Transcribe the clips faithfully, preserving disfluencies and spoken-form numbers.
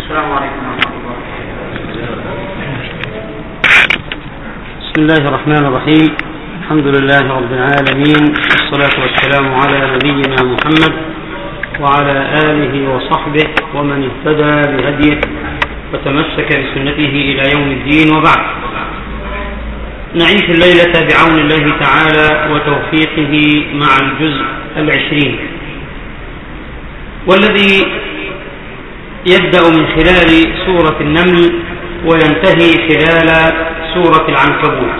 السلام عليكم ورحمة الله. بسم الله الرحمن الرحيم. الحمد لله رب العالمين، والصلاة والسلام على نبينا محمد وعلى آله وصحبه ومن اهتدى بهديه وتمسك بسنته إلى يوم الدين، وبعد. نعيش الليلة بعون الله تعالى وتوفيقه مع الجزء العشرين، والذي يبدأ من خلال سورة النمل وينتهي خلال سورة العنكبوت.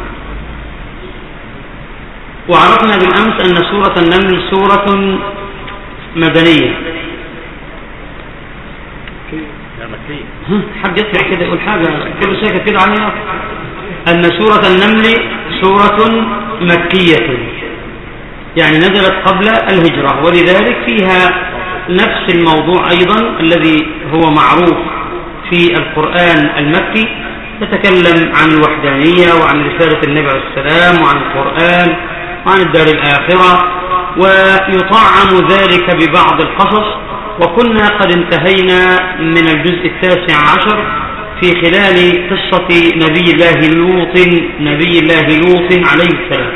وعرفنا بالأمس أن سورة النمل سورة مدنية. حد يطلع كده يقول حاجة كله ساكت كده عليها. أن سورة النمل سورة مكية، يعني نزلت قبل الهجرة، ولذلك فيها نفس الموضوع أيضا الذي هو معروف في القرآن المكي، تتكلم عن الوحدانية وعن رسالة النبي عليه السلام وعن القرآن وعن الدار الآخرة، ويطعم ذلك ببعض القصص. وكنا قد انتهينا من الجزء التاسع عشر في خلال قصة نبي الله لوط نبي الله لوط عليه السلام.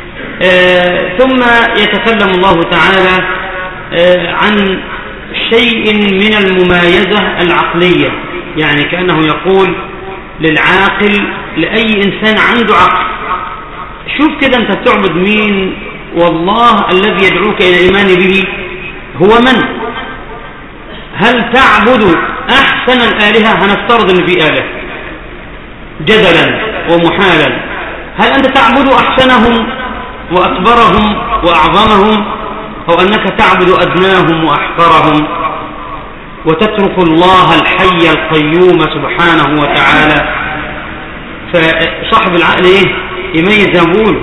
آه ثم يتكلم الله تعالى آه عن شيء من الممايزة العقلية، يعني كأنه يقول للعاقل، لأي إنسان عنده عقل: شوف كده أنت بتعبد مين، والله الذي يدعوك إلى الإيمان به هو من؟ هل تعبد أحسن الآلهة؟ هنفترض أن في آلهة جدلا ومحالا، هل أنت تعبد أحسنهم وأكبرهم وأعظمهم، أو أنك تعبد أدناهم وأحقرهم وتترك الله الحي القيوم سبحانه وتعالى؟ فصاحب العقل إيه؟ يميز يقول.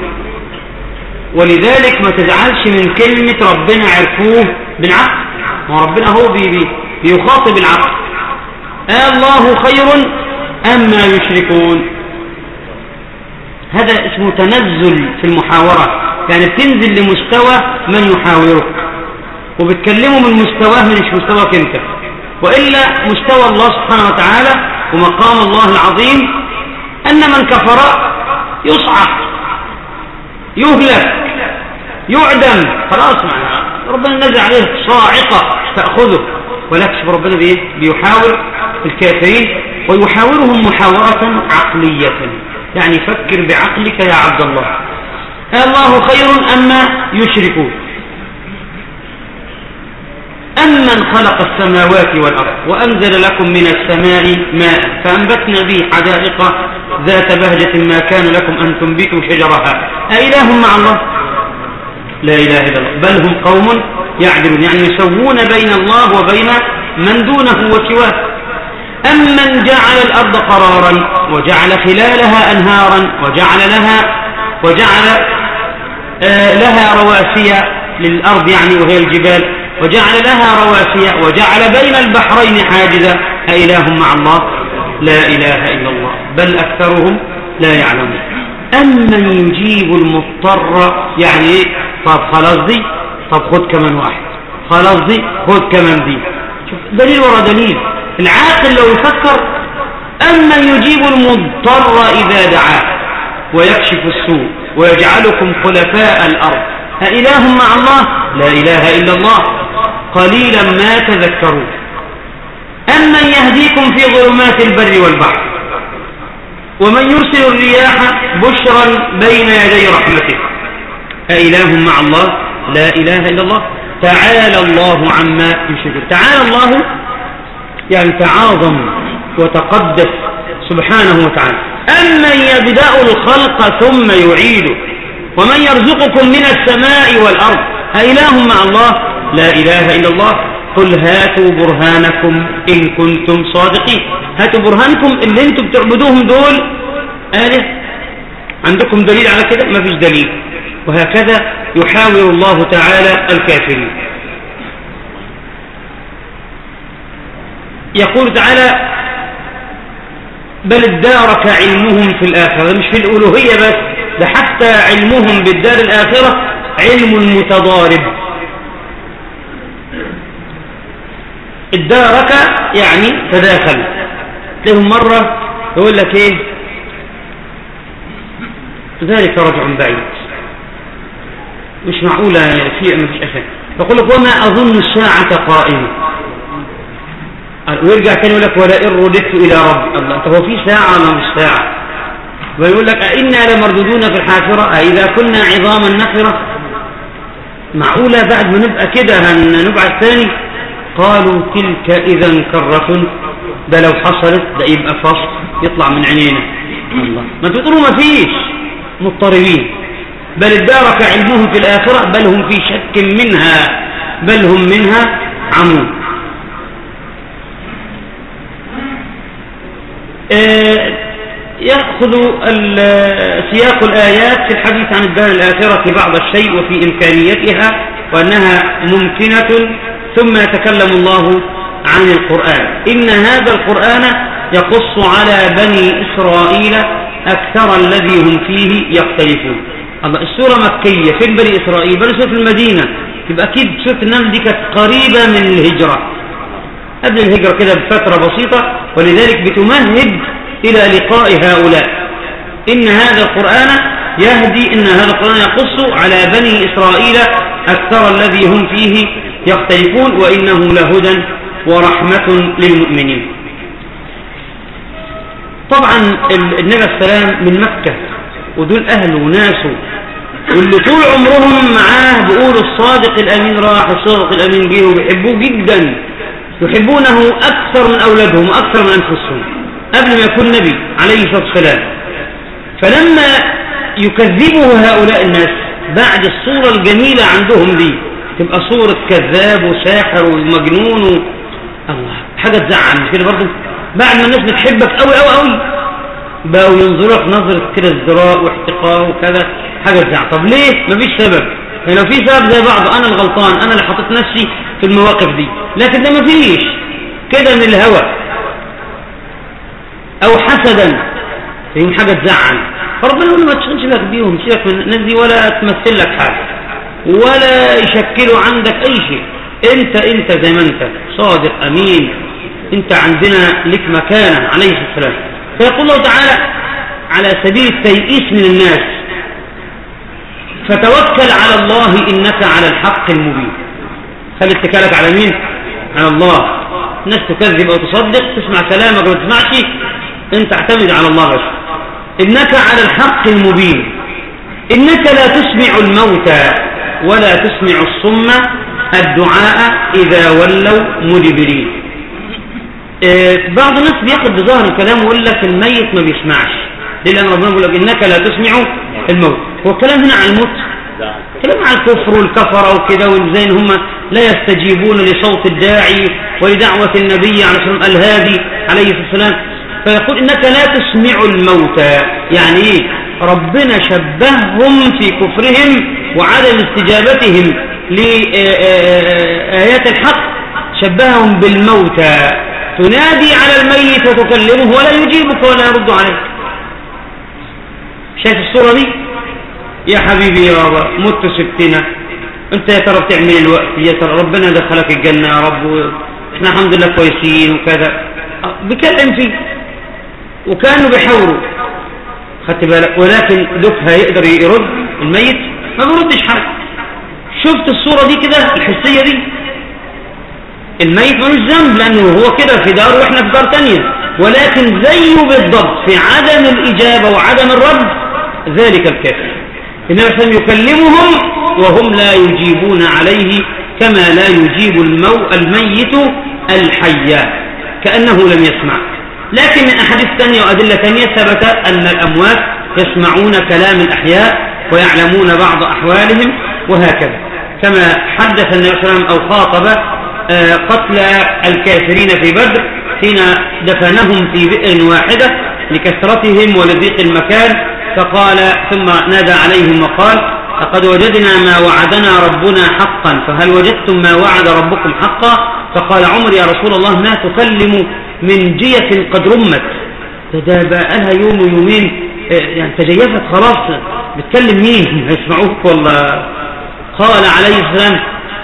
ولذلك ما تزعلش من كلمة ربنا عرفوه بالعقل، وربنا هو بي بي بيخاطب العقل. آه الله خير أما يشركون. هذا اسمه تنزل في المحاورة، يعني بتنزل لمستوى من يحاورك وبتكلمه من مستواه، من مستواك انت، وإلا مستوى الله سبحانه وتعالى ومقام الله العظيم أن من كفر يصعق يهلك يعدم، خلاص معنا ربنا نزل عليه صاعقة تأخذه. ولكن ربنا بيحاور الكافرين ويحاورهم محاورة عقلية، يعني فكر بعقلك يا عبد الله. الله خير أما يشركون. أمن خلق السماوات والأرض وأنزل لكم من السماء ماء فأنبتنا به حدائق ذات بهجة ما كان لكم أن تنبتوا شجرها أإله مع الله؟ لا إله إلا الله، بل هم قوم يعدلون، يعني يسوون بين الله وبين من دونه وسواه. أمن جعل الأرض قرارا وجعل خلالها أنهارا وجعل لها وجعل آه لها رواسي للأرض، يعني وهي الجبال، وجعل لها رواسي وجعل بين البحرين حاجزا أإله مع الله؟ لا إله إلا الله، بل أكثرهم لا يعلمون. أمن يجيب المضطر، يعني إيه؟ طب خلاص دي، طب خد كمان واحد، خلاص دي، خد كمان دي. شوف دليل ورا دليل. العاقل لو يفكر: أمن يجيب المضطر إذا دعاه ويكشف السوء ويجعلكم خلفاء الأرض أإله مع الله؟ لا إله إلا الله، قليلا ما تذكرون. أمن يهديكم في ظلمات البر والبحر ومن يرسل الرياح بشرا بين يدي رحمته أإله مع الله؟ لا إله إلا الله، تعالى الله عما يشركون. تعالى الله يعني تعاظم وتقدس سبحانه وتعالى. أمن يبدأ الخلق ثم يعيده ومن يرزقكم من السماء والأرض أإله مع الله؟ لا إله إلا الله، قل هاتوا برهانكم إن كنتم صادقين. هاتوا برهانكم اللي انتم بتعبدوهم دول آلهة، عندكم دليل على كده؟ ما فيش دليل. وهكذا يحاور الله تعالى الكافرين. يقول تعالى: بل ادارك علمهم في الآخرة. مش في الألوهية بس، ده حتى علمهم بالدار الآخرة علم متضارب. ادارك يعني تداخل. لهم مرة يقول لك ايه ذلك رجع بعيد، مش معقولة في ما فيش أشياء، فقل لك وما أظن الساعة قائمة، ويرجع تاني يقول لك ولئن رددت إلى ربي. الله، طب هو في ساعة ولا مش ساعة؟ ويقول لك أئنا لمردودون في الحافرة أئذا كنا عظاما نخرة، معقولة بعد ما نبقى كده هنبعث ثاني؟ قالوا تلك إذا كرة، ده لو حصلت ده يبقى فصل يطلع من عينينا. الله، ما تقولوا ما فيش، مضطربين. بل ادارك علمهم في الآخرة بل هم في شك منها بل هم منها عمون. آه يأخذ سياق الآيات في الحديث عن الدار الآخرة بعض الشيء وفي إمكانيتها وأنها ممكنة، ثم يتكلم الله عن القرآن. إن هذا القرآن يقص على بني إسرائيل أكثر الذي هم فيه يختلفون. الله، السورة مكية، فين بني إسرائيل؟ بني إسرائيل في المدينة، يبقى أكيد سورة النمل دي كانت قريبة من الهجرة، قبل الهجرة كده بفترة بسيطة، ولذلك بتمهد إلى لقاء هؤلاء. إن هذا القرآن يهدي، إن هذا القرآن يقص على بني إسرائيل أكثر الذي هم فيه يختلفون وإنه لهدى ورحمة للمؤمنين. طبعا النبي عليه السلام من مكة، ودول أهله وناسه، واللي طول عمرهم معاه بيقولوا الصادق الأمين راح الصادق الأمين جه، وبيحبوه جدا، يحبونه أكثر من أولادهم وأكثر من أنفسهم قبل ما يكون نبي عليه الصلاة والسلام. فلما يكذبه هؤلاء الناس بعد الصورة الجميلة عندهم دي، تبقى صورة كذاب وساحر ومجنون و... الله، حاجة تزعل مش كده برضه؟ بعد ما الناس بتحبك قوي قوي قوي بقوا ينظرك نظرة كده ازدراء واحتقار وكذا، حاجة تزعل. طب ليه؟ مفيش سبب. يعني لو في سبب زي بعض، أنا الغلطان، أنا اللي حطيت نفسي في المواقف دي، لكن ده مفيش كده من الهوى أو حسدا، فيهم حاجة تزعل. فربنا يقول ما تشغلش بالك بيهم، سيبك من الناس دي ولا تمثل لك حاجة ولا يشكلوا عندك أي شيء. أنت أنت زي ما أنت صادق أمين، أنت عندنا لك مكانة عليه الصلاة والسلام. فيقول الله تعالى على سبيل التيئيس من الناس فتوكل على الله إنك على الحق المبين. خلي اتكالك على مين؟ على الله. الناس تكذب أو تصدق، تسمع كلامك ولا تسمعش، أنت اعتمد على الله بس. إنك على الحق المبين. إنك لا تسمع الموتى ولا تسمع الصم الدعاء إذا ولوا مدبرين. إيه، بعض الناس بياخد بظاهر الكلام ويقول لك الميت ما بيسمعش، لأن ربنا يقول لك إنك لا تسمع الموت. هو الكلام هنا عن الموت، كلام عن الكفر والكفر وكده، وإزاي هم لا يستجيبون لصوت الداعي ولدعوة النبي عليه الصلاة والسلام الهادي عليه الصلاة والسلام. فيقول إنك لا تسمع الموتى، يعني إيه؟ ربنا شبههم في كفرهم وعدم استجابتهم لآيات الحق، شبههم بالموتى، تنادي على الميت وتكلمه ولا يجيبك ولا يرد عليك. شايف الصورة دي؟ يا حبيبي يا بابا مت سبتنا، انت يا ترى بتعمل الوقت، يا ترى ربنا دخلك الجنة يا رب، احنا الحمد لله كويسين وكذا، بكلم فيه وكانوا بيحاوروا، خدت بالك؟ ولكن دفها يقدر يرد الميت؟ ما بيردش حاجة. شفت الصورة دي كده الحسية دي؟ الميت ملوش ذنب لأنه هو كده في دار وإحنا في دار تانية، ولكن زيه بالضبط في عدم الإجابة وعدم الرد ذلك الكافر. النبي صلى الله عليه وسلم يكلمهم وهم لا يجيبون عليه كما لا يجيب المو الميت الحية، كأنه لم يسمع. لكن من أحاديث ثانية وأدلة ثانية ثبت أن الأموات يسمعون كلام الأحياء ويعلمون بعض أحوالهم وهكذا، كما حدث النبي صلى الله عليه وسلم أو خاطب قتل الكافرين في بدر حين دفنهم في بئر واحدة لكثرتهم ولضيق المكان، فقال ثم نادى عليهم وقال لقد وجدنا ما وعدنا ربنا حقا فهل وجدتم ما وعد ربكم حقا؟ فقال عمر يا رسول الله ما تكلم من جية قد رمت، ده بقى لها يوم ويومين يعني تجيفت خلاص، بتكلم مين؟ يسمعوك والله. قال عليه السلام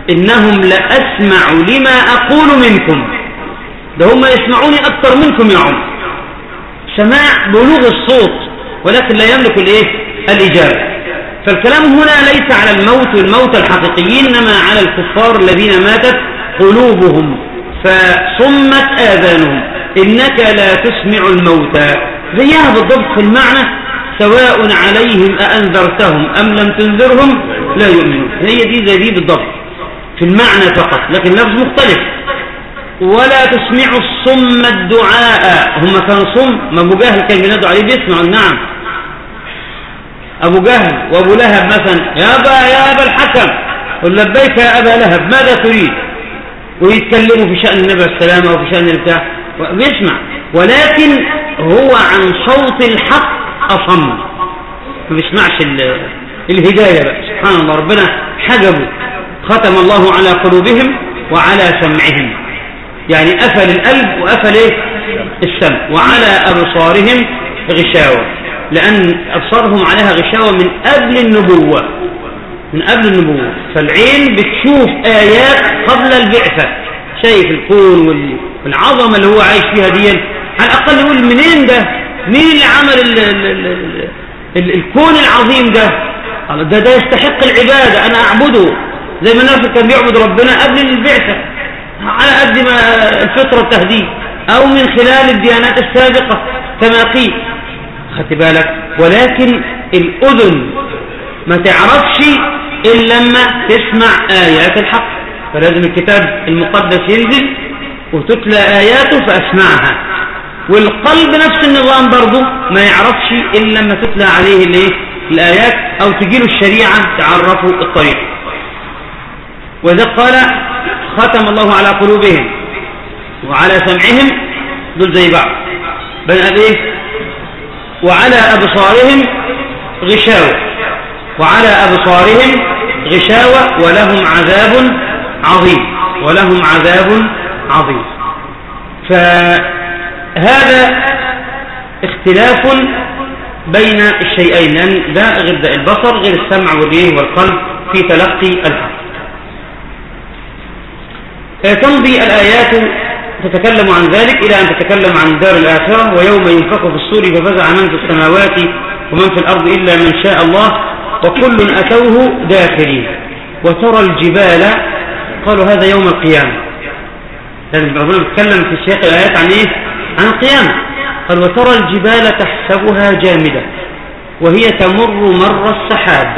إنهم لأسمع لما أقول منكم، ده هم يسمعوني أكثر منكم يا عمر، سماع بلوغ الصوت ولكن لا يملك الإيه؟ الإجابة. فالكلام هنا ليس على الموت والموت الحقيقيين، إنما على الكفار الذين ماتت قلوبهم فصمت آذانهم، إنك لا تسمع الموتى، زيها بالضبط في المعنى، سواء عليهم أأنذرتهم أم لم تنذرهم لا يؤمنون، هي دي زي دي بالضبط في المعنى فقط، لكن لفظ مختلف. ولا تسمع الصم الدعاء، هم كانوا صم، ما أبو جهل كان بينادوا عليه بيسمعوا، نعم أبو جهل وأبو لهب مثلا، يا أبا يا أبا الحكم، قل لبيك يا أبا لهب ماذا تريد، ويتكلموا في شأن النبي عليه السلام أو في شأن البتاع بيسمع، ولكن هو عن صوت الحق أصم، ما بيسمعش الهداية بقى. سبحان الله، ربنا حجبه، ختم الله على قلوبهم وعلى سمعهم، يعني أفل القلب وأفل إيه؟ السمع، وعلى أبصارهم غشاوة، لأن أبصارهم عليها غشاوة من قبل النبوة، من قبل النبوة، فالعين بتشوف آيات قبل البعثة، شايف الكون والعظمة اللي هو عايش فيها دي، على الأقل يقول منين ده، مين اللي عمل ال ال ال ال الكون العظيم ده؟ ده ده يستحق العبادة، أنا أعبده زي ما الناس كان بيعبد ربنا قبل البعثة على قد ما الفطرة التهديد، أو من خلال الديانات السابقة كما قيل، خدت بالك. ولكن الأذن ما تعرفش إلا لما تسمع آيات الحق، فلازم الكتاب المقدس ينزل وتتلى آياته فأسمعها، والقلب نفس النظام برضه ما يعرفش إلا لما تتلى عليه الايه الآيات أو تجيله الشريعة تعرفه الطريق. وإذا قال ختم الله على قلوبهم وعلى سمعهم، دول زي بعض، بل ايه وعلى أبصارهم غشاوة، وعلى أبصارهم غشاوة ولهم عذاب عظيم، ولهم عذاب عظيم. فهذا اختلاف بين الشيئين، لأن ده غير البصر غير السمع والإيه والقلب في تلقي الحق. تمضي الآيات تتكلم عن ذلك إلى أن تتكلم عن دار الآخرة، ويوم ينفخ في الصور ففزع من في السماوات ومن في الأرض إلا من شاء الله وكل أتوه داخلين. وترى الجبال، قالوا هذا يوم القيامة، لأن ربنا بيتكلم في سياق الآيات عن إيه؟ عن القيامة. قال وترى الجبال تحسبها جامدة وهي تمر مر السحاب.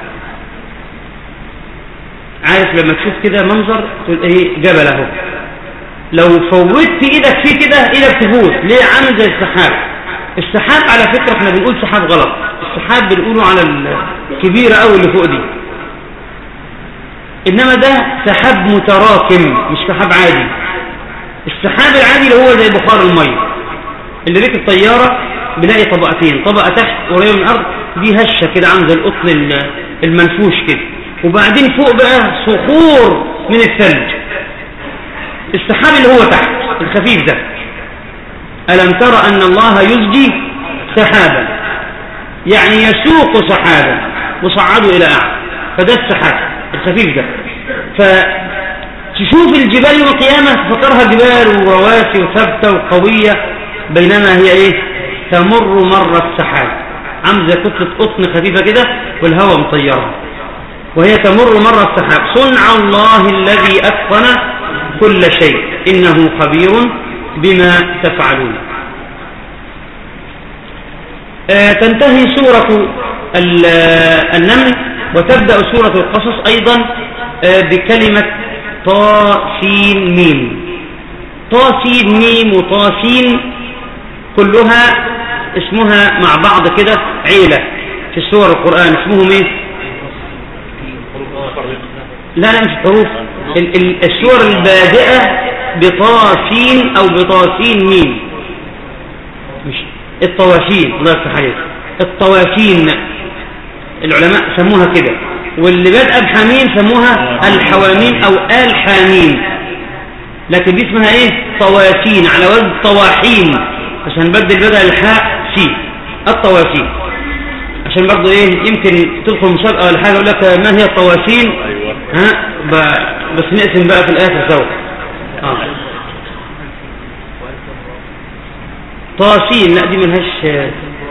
عارف لما تشوف كده منظر تقول ايه جبل اهو، لو فوتت ايدك فيه كده ايدك تفوت، ليه؟ عامل زي السحاب. السحاب على فكرة احنا بنقول سحاب غلط، السحاب بنقوله على الكبيرة قوي اللي فوق دي، انما ده سحاب متراكم مش سحاب عادي. السحاب العادي اللي هو زي بخار المية اللي ريك الطيارة، بنلاقي طبقتين، طبقة تحت قريبة من الارض دي هشة كده عامل زي القطن المنفوش كده، وبعدين فوق بقى صخور من الثلج. السحاب اللي هو تحت الخفيف ده، ألم ترى أن الله يزجي سحابا، يعني يسوق سحابا وصعده إلى أعلى، فده السحاب الخفيف ده. فتشوف الجبال يوم القيامة تفكرها جبال ورواسي وثابتة وقوية، بينما هي إيه؟ تمر مر السحاب، عامل زي كتلة قطن خفيفة كده والهواء مطيرها، وهي تمر مر السحاب. صنع الله الذي أتقن كل شيء إنه خبير بما تفعلون. آه تنتهي سورة النمل وتبدأ سورة القصص أيضا آه بكلمة طاسين ميم. طاسين ميم وطاسين كلها اسمها مع بعض كده عيلة في سور القرآن، اسمهم ايه؟ لا لا مش حروف، السور البادئة بطاسين أو بطاسين ميم، مش الطواسين، الله يفتح عليك، الطواسين العلماء سموها كده، واللي بدأ بحميم سموها الحواميم أو الحاميم، لكن دي اسمها ايه؟ طواسين على وزن طواحين، عشان بدل بدأ الحاء سين، الطواسين عشان برضه ايه يمكن تدخل مسابقة ولا حاجة يقول لك ما هي الطواسين. أيوة. ها بس نقسم بقى في الآخر سوا. اه طواسين، لا دي ملهاش،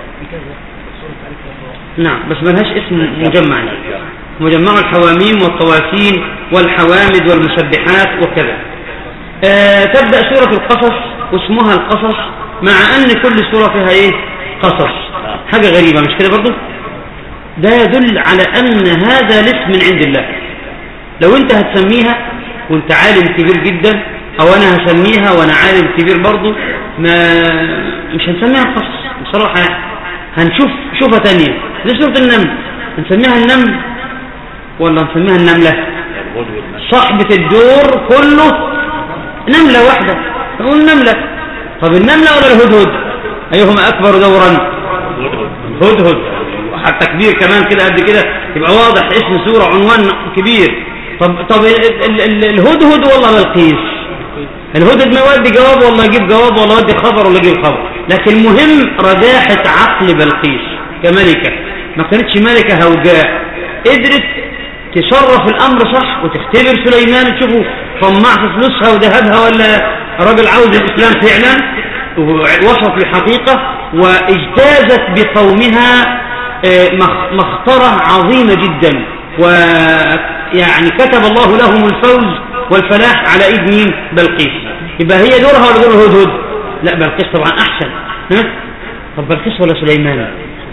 نعم بس ملهاش اسم مجمع، مجمع الحواميم والطواسين والحوامد والمسبحات وكذا. آه تبدأ سورة القصص واسمها القصص، مع أن كل سورة فيها إيه قصص. حاجة غريبة مش كده برضو؟ ده يدل على أن هذا الاسم من عند الله. لو أنت هتسميها وأنت عالم كبير جدا، أو أنا هسميها وأنا عالم كبير برضو، ما مش هنسميها القصص بصراحة يعني. هنشوف شوفة تانية دي سورة النمل، هنسميها النمل ولا هنسميها النملة؟ صاحبة الدور كله نملة واحدة، نقول نملة. طب النملة ولا الهدهد؟ أيهما أكبر دورا؟ الهدهد، حتى كبير كمان كده قد كده، يبقى واضح اسم سورة عنوان كبير. طب طب الهدهد والله بلقيس؟ الهدهد ما يودي جواب والله يجيب جواب، والله يودي خبر ولا يجيب خبر. لكن المهم رجاحة عقل بلقيس كملكة، ما كانتش ملكة هوجاء، قدرت تصرف الأمر صح وتختبر سليمان تشوفه طمع في فلوسها وذهبها ولا راجل عاوز الإسلام فعلا، ووصلت للحقيقة واجتازت بقومها مخطرة عظيمة جدا، ويعني كتب الله لهم الفوز والفلاح على ايد مين؟ بلقيس. يبقى هي دورها ولا دور الهدهد؟ لا بلقيس طبعا احسن. ها طب بلقيس ولا سليمان؟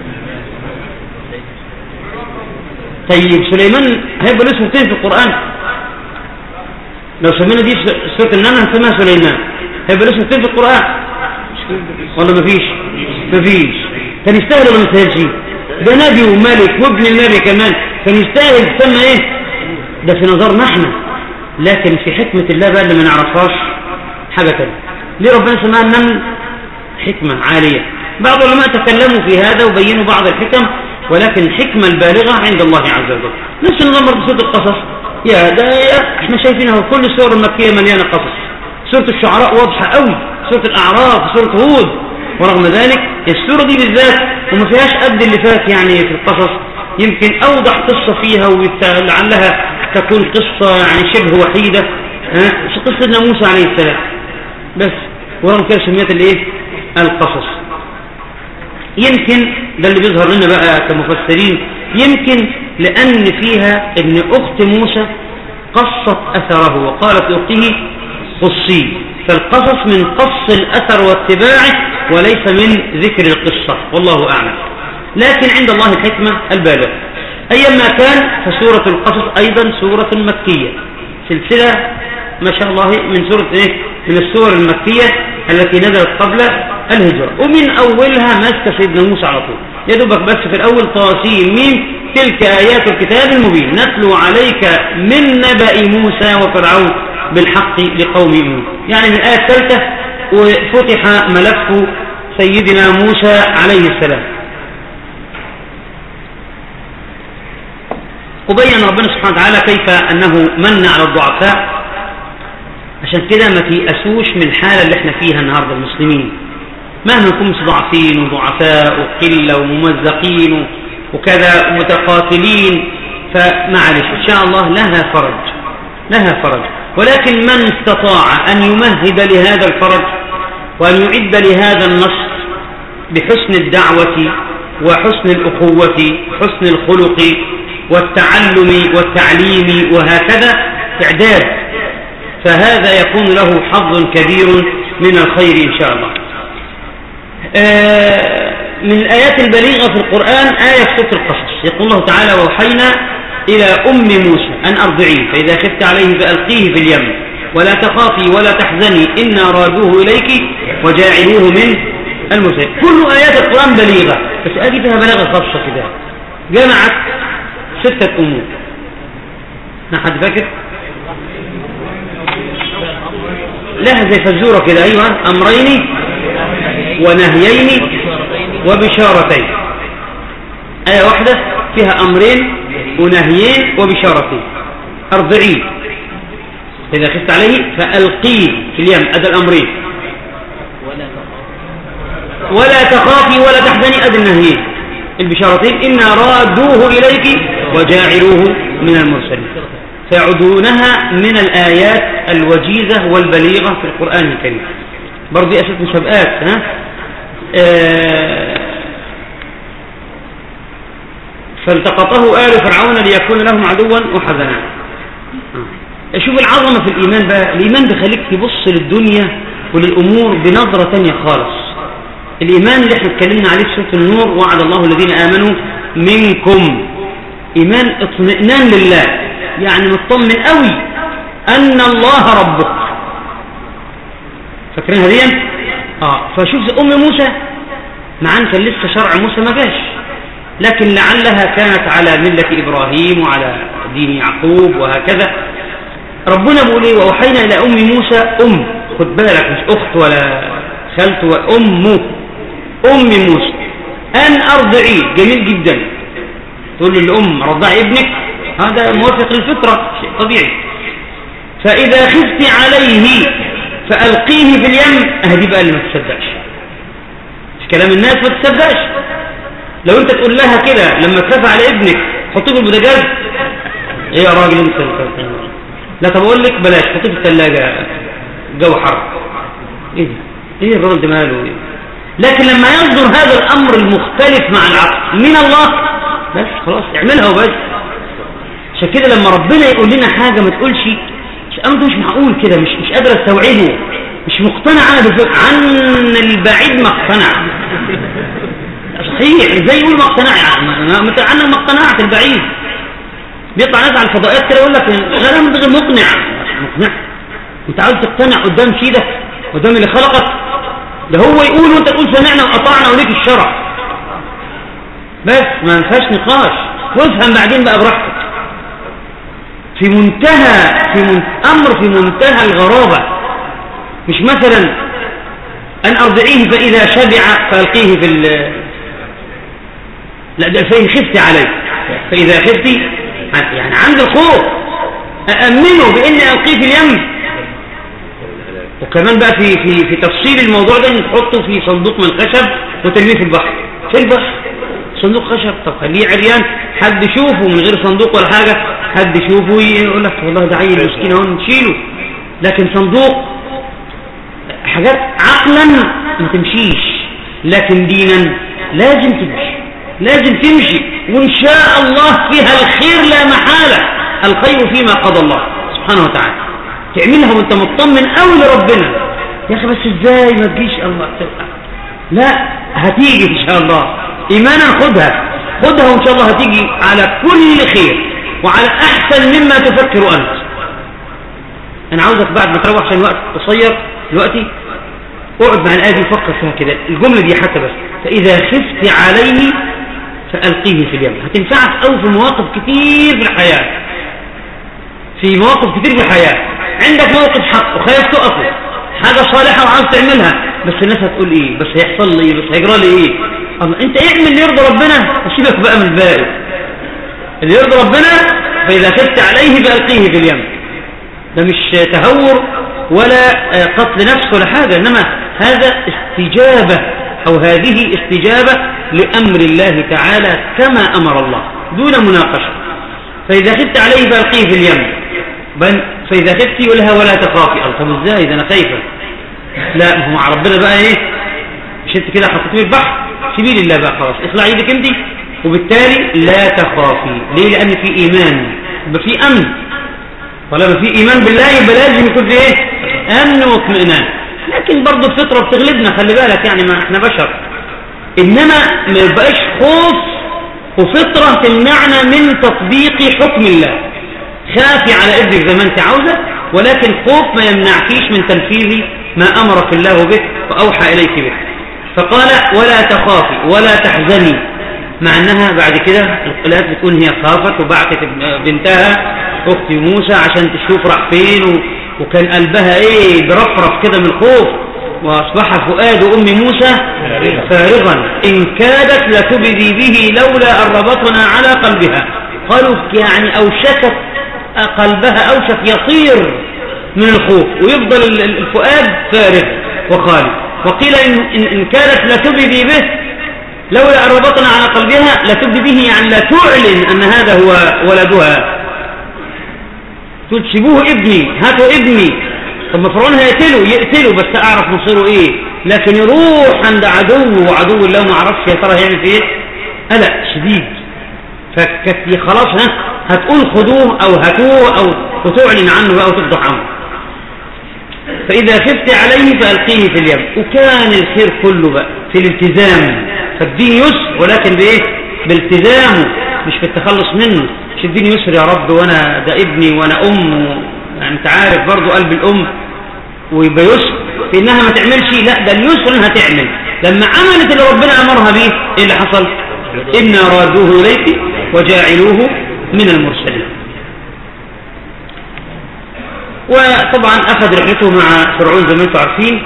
طيب سليمان هيبقى له اسمتين في القرآن، لو سمينا دي سورة النمل هنسميها سليمان، هيبقى له اسمتين في القرآن ولا مفيش؟ مفيش. كان يستاهل ولا ما يستاهلش؟ ده نبي وملك وابن النبي كمان، كان يستاهل تسمى ايه؟ ده في نظرنا احنا، لكن في حكمة الله بقى اللي ما نعرفهاش حاجة تانية. ليه ربنا سماها النمل؟ حكمة عالية. بعض العلماء تكلموا في هذا وبينوا بعض الحكم، ولكن الحكمة البالغة عند الله عز وجل. نفس النظام بسورة القصص، يا ده يا احنا شايفينها كل السور المكية مليانة قصص. سورة الشعراء واضحة قوي، سورة الأعراف، سورة هود، ورغم ذلك السورة دي بالذات وما فيهاش قد اللي فات يعني في القصص، يمكن أوضح قصة فيها ولعلها تكون قصة يعني شبه وحيدة، قصة سيدنا موسى عليه السلام بس، ورغم كده سميت الايه؟ القصص. يمكن ده اللي بيظهر لنا بقى كمفسرين، يمكن لأن فيها ان أخت موسى قصت أثره وقالت لأخته قصي، فالقصص من قص الأثر واتباعه وليس من ذكر القصة، والله أعلم. لكن عند الله الحكمة البالغة. أيما كان فسورة القصص أيضا سورة مكية، سلسلة ما شاء الله من سورة إيه؟ من السور المكية التي نزلت قبل الهجرة، ومن أولها ماسك سيدنا موسى على طول، يدبك بس في الأول طاسين ميم تلك آيات الكتاب المبين نتلو عليك من نبأ موسى وفرعون بالحق لقوم يؤمنون. يعني من الآية الثالثة وفتح ملف سيدنا موسى عليه السلام. وبين ربنا سبحانه وتعالى كيف أنه من على الضعفاء، عشان كده ما تيأسوش من الحالة اللي احنا فيها النهاردة المسلمين، مهما نكون مستضعفين وضعفاء وقلة وممزقين وكذا ومتقاتلين، فمعلش إن شاء الله لها فرج، لها فرج. ولكن من استطاع أن يمهد لهذا الفرج وأن يعد لهذا النصر بحسن الدعوة وحسن الأخوة وحسن الخلق والتعلم والتعليم وهكذا إعداد، فهذا يكون له حظ كبير من الخير إن شاء الله. آه من الآيات البليغة في القرآن آية في سورة القصص، يقول الله تعالى ووحينا إلى أم موسى أن أرضعيه فإذا خفت عليه فألقيه في اليم ولا تخافي ولا تحزني إنا رادوه إليك وجاعلوه من المرسلين. كل آيات القرآن بليغة، بس أجي فيها بلاغة خاصة كده، جمعت ستة أمور. حد فاكر؟ لها زي فزورة كده، أيوة، أمرين ونهيين وبشارتين. آية واحدة فيها أمرين ونهيين وبشارتين. أرضعيه إذا خفت عليه فألقيه في اليم، أدى الأمرين، ولا تخافي ولا تحزني، أدى النهيين. البشارتين إنا رادوه إليك وجاعلوه من المرسلين، فيعدونها من الآيات الوجيزة والبليغة في القرآن الكريم. برضه أساس مسابقات. ها آه فالتقطه آل فرعون ليكون لهم عدوا وحزنا. شوف العظمة في الإيمان بقى. الإيمان بيخليك تبص للدنيا وللأمور بنظرة تانية خالص. الإيمان اللي احنا اتكلمنا عليه في سورة النور، وعد الله الذين آمنوا منكم، إيمان اطمئنان لله، يعني مطمن قوي أن الله ربك. فاكرين هذه؟ اه فشوف أم موسى، مع أن كان لسه شرع موسى ما جاش، لكن لعلها كانت على ملة إبراهيم وعلى دين يعقوب وهكذا. ربنا بيقول ايه؟ وأوحينا إلى أم موسى، أم، خد بالك مش أخت ولا خالته، وأمه، أم موسى، أن أرضعيه. جميل جدا، تقول للأم رضعي ابنك، هذا موافق للفطرة، شيء طبيعي. فإذا خفت عليه فألقيه في اليم، أهدي بقى اللي ما تصدقش، مش كلام الناس ما تصدقش. لو انت تقول لها كده لما تخاف على ابنك حطيه في البوتاجاز، ايه يا راجل انت؟ لا طب اقول لك بلاش، حطيه في الثلاجه، جو حر. ايه ايه الراجل ده ماله؟ لكن لما يصدر هذا الامر المختلف مع العقل من الله، بس خلاص اعملها وبس. عشان كده لما ربنا يقول لنا حاجه ما تقولش انت مش معقول كده، مش مش قادر استوعبه، مش مقتنع انا عن البعيد ما اقتنع. صحيح زي يقول ما اقتنع، يعني عنك ما اقتنعت البعيد. بيطلع ناس على الفضائيات كده يقول لك غير غير مقنع. مقنع؟ انت عاوز تقتنع قدام سيدك، قدام اللي خلقك؟ ده هو يقول وانت تقول سمعنا وقطعنا وليك الشرع، بس ما فيهاش نقاش. وافهم بعدين بقى براحتك. في منتهى في منتهى امر في منتهى الغرابه. مش مثلا ان ارضعيه فاذا شبع فالقيه في ال لا، ده فإن خفت عليه، فإذا خفت يعني عند الخوف أأمنه بإني ألقيه في اليم. وكمان بقى في في في تفصيل الموضوع ده، إن تحطه في صندوق من خشب وترميه في البحر. في البحر صندوق خشب، طب خليه عريان، حد يشوفه من غير صندوق ولا حاجة، حد يشوفه يقول لك والله ده عيل مسكين اهو نشيله. لكن صندوق، حاجات عقلا ما تمشيش، لكن دينا لازم تمشي، لازم تمشي، وإن شاء الله فيها الخير لا محالة. الخير فيما قضى الله سبحانه وتعالى. تعملها وانت مطمن قوي لربنا. يا أخي بس ازاي ما تجيش؟ الله لا، هتيجي إن شاء الله. إيمانا خدها خدها وإن شاء الله هتيجي على كل خير وعلى أحسن مما تفكر أنت. أنا عاوزك بعد ما تروح عشان الوقت قصير دلوقتي، اقعد مع الآية دي وفكر فيها كده، الجملة دي حتى بس. فإذا خفت عليه فألقيه في اليم. هتنفعك أو في مواقف كتير في الحياة. في مواقف كتير في الحياة عندك موقف حق وخايف تقفه، حاجة صالحة وعاوز تعملها، بس الناس هتقول إيه؟ بس هيحصل لي إيه؟ بس هيجرى لي إيه؟ الله، أنت اعمل اللي يرضى ربنا وسيبك بقى من الباقي. اللي يرضى ربنا فإذا خفت عليه فألقيه في اليم. ده مش تهور ولا قتل نفس ولا حاجة، إنما هذا استجابة، أو هذه استجابة لأمر الله تعالى كما أمر الله دون مناقشة. فإذا خفت عليه فألقيه في اليم. فإذا خفت يقولها ولا تخافي. طب ازاي ده أنا خايفة؟ لا، ما هو مع ربنا بقى إيه؟ مش أنت كده حطيتيه في البحر، سيبي لله بقى خلاص، اخلع ايدك انت، وبالتالي لا تخافي. ليه؟ لأن في إيمان، يبقى في أمن. طالما في إيمان بالله يبقى لازم يكون في إيه؟ أمن واطمئنان. لكن برضه الفطرة بتغلبنا، خلي بالك، يعني ما احنا بشر. إنما ما يبقاش خوف وفطرة تمنعنا من تطبيق حكم الله. خافي على ابنك زي ما انت عاوزة، ولكن خوف ما يمنعكيش من تنفيذ ما أمرك الله به وأوحى إليك به. فقال ولا تخافي ولا تحزني، مع أنها بعد كده الآيات بتكون هي خافت وبعتت بنتها أخت موسى عشان تشوف راح فين، وكان قلبها ايه برفرف كده من الخوف. واصبح فؤاد ام موسى فارغا ان كادت لتبدي به لولا ان ربطنا على قلبها. قالوا يعني اوشكت قلبها، اوشك يطير من الخوف ويفضل الفؤاد فارغ وخالي. وقيل ان, إن كادت لتبدي به لولا أن ربطنا على قلبها لتبدي به، يعني لا تعلن أن هذا هو ولدها. تقول سيبوه ابني، هاتوا ابني. طب ما فرعون هيقتله، يقتله بس أعرف مصيره إيه، لكن يروح عند عدو وعدو الله ما أعرفش يا ترى هيعمل فيه إيه، قلق شديد. فكت خلاص ها هتقول خذوه أو هاتوه أو وتعلن عنه بقى وتفضح عنه. فإذا خفت عليه فألقيه في اليم. وكان الخير كله بقى في الالتزام. فالدين يسر ولكن بإيه؟ بالتزامه، مش في التخلص منه. مش الدين يسر يا رب وأنا ده ابني وأنا أم، يعني أنت عارف برضو قلب الأم ويبقى يسر في إنها ما تعملش. لا، ده اليسر إنها تعمل. لما عملت اللي ربنا أمرها به إيه اللي حصل؟ إنا رادوه إليك وجاعلوه من المرسلين. وطبعا أخذ رحلته مع فرعون زي ما انتم عارفين.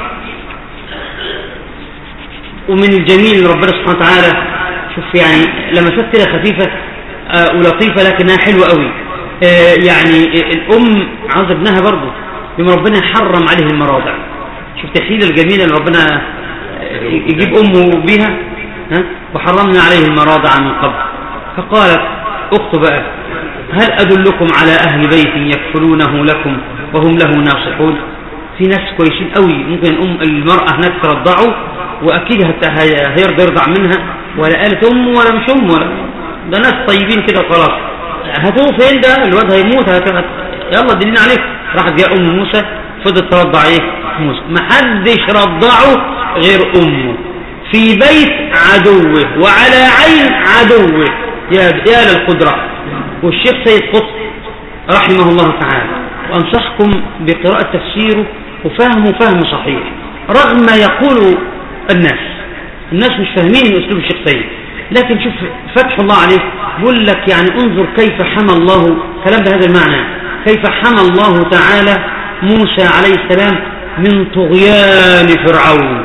ومن الجميل ربنا سبحانه وتعالى شوف يعني لمسات كده خفيفة آه ولطيفة لكنها حلوة قوي. آه يعني الأم عاوزة ابنها برضه، لما ربنا حرم عليه المراضع. شوف الحيلة الجميلة اللي ربنا يجيب أمه بيها، ها؟ وحرمنا عليه المراضع من قبل. فقالت أخته بقى هل أدلكم على أهل بيت يكفلونه لكم وهم له ناصحون؟ في ناس كويسين قوي، ممكن الأم المرأة هناك ترضعه وأكيد هيرضى يرضع منها، ولا قالت أم ولا مش أم ولا ده ناس طيبين كده وخلاص. هاتوه فين ده؟ الواد هيموت، هاتوه يلا دلنا عليه. راحت جاء أم موسى فضلت ترضع إيه؟ موسى. محدش رضعه غير أمه في بيت عدوه وعلى عين عدوه. يا يا للقدرة. والشيخ سيد قطب رحمه الله تعالى وأنصحكم بقراءة تفسيره وفهمه فهم صحيح، رغم يقول الناس الناس مش فاهمين أسلوب الشيخ سيد، لكن شوف فتح الله عليه بيقول لك يعني انظر كيف حمى الله كلام بهذا المعنى، كيف حمى الله تعالى موسى عليه السلام من طغيان فرعون.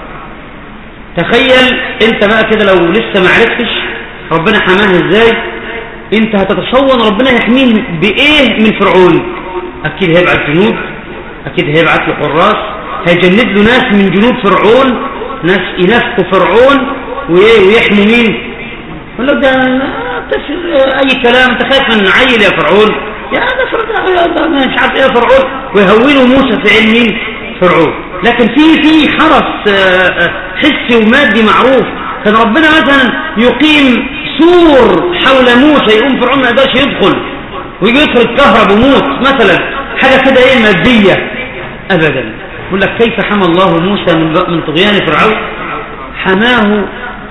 تخيل انت بقى كده لو لسه ما عرفتش ربنا حماه ازاي، انت هتتصور ربنا يحميه بايه من فرعون. اكيد هيبعت جنود، اكيد هيبعت له حراس، هيجند له ناس من جنود فرعون، ناس ينافقوا فرعون ويحموا مين. يقول له ده اي كلام، انت خايف من عيل يا فرعون، يا ده فرعون مش عارف ايه يا فرعون، ويهونوا موسى في علم مين؟ فرعون. لكن في في حرس حسي ومادي معروف. كان ربنا مثلا يقيم سور حول موسى يقوم فرعون ما يقدرش يدخل ويجي يدخل كهرب وموت مثلا، حاجه كده ايه ماديه ابدا. يقول لك كيف حمى الله موسى من من طغيان فرعون؟ حماه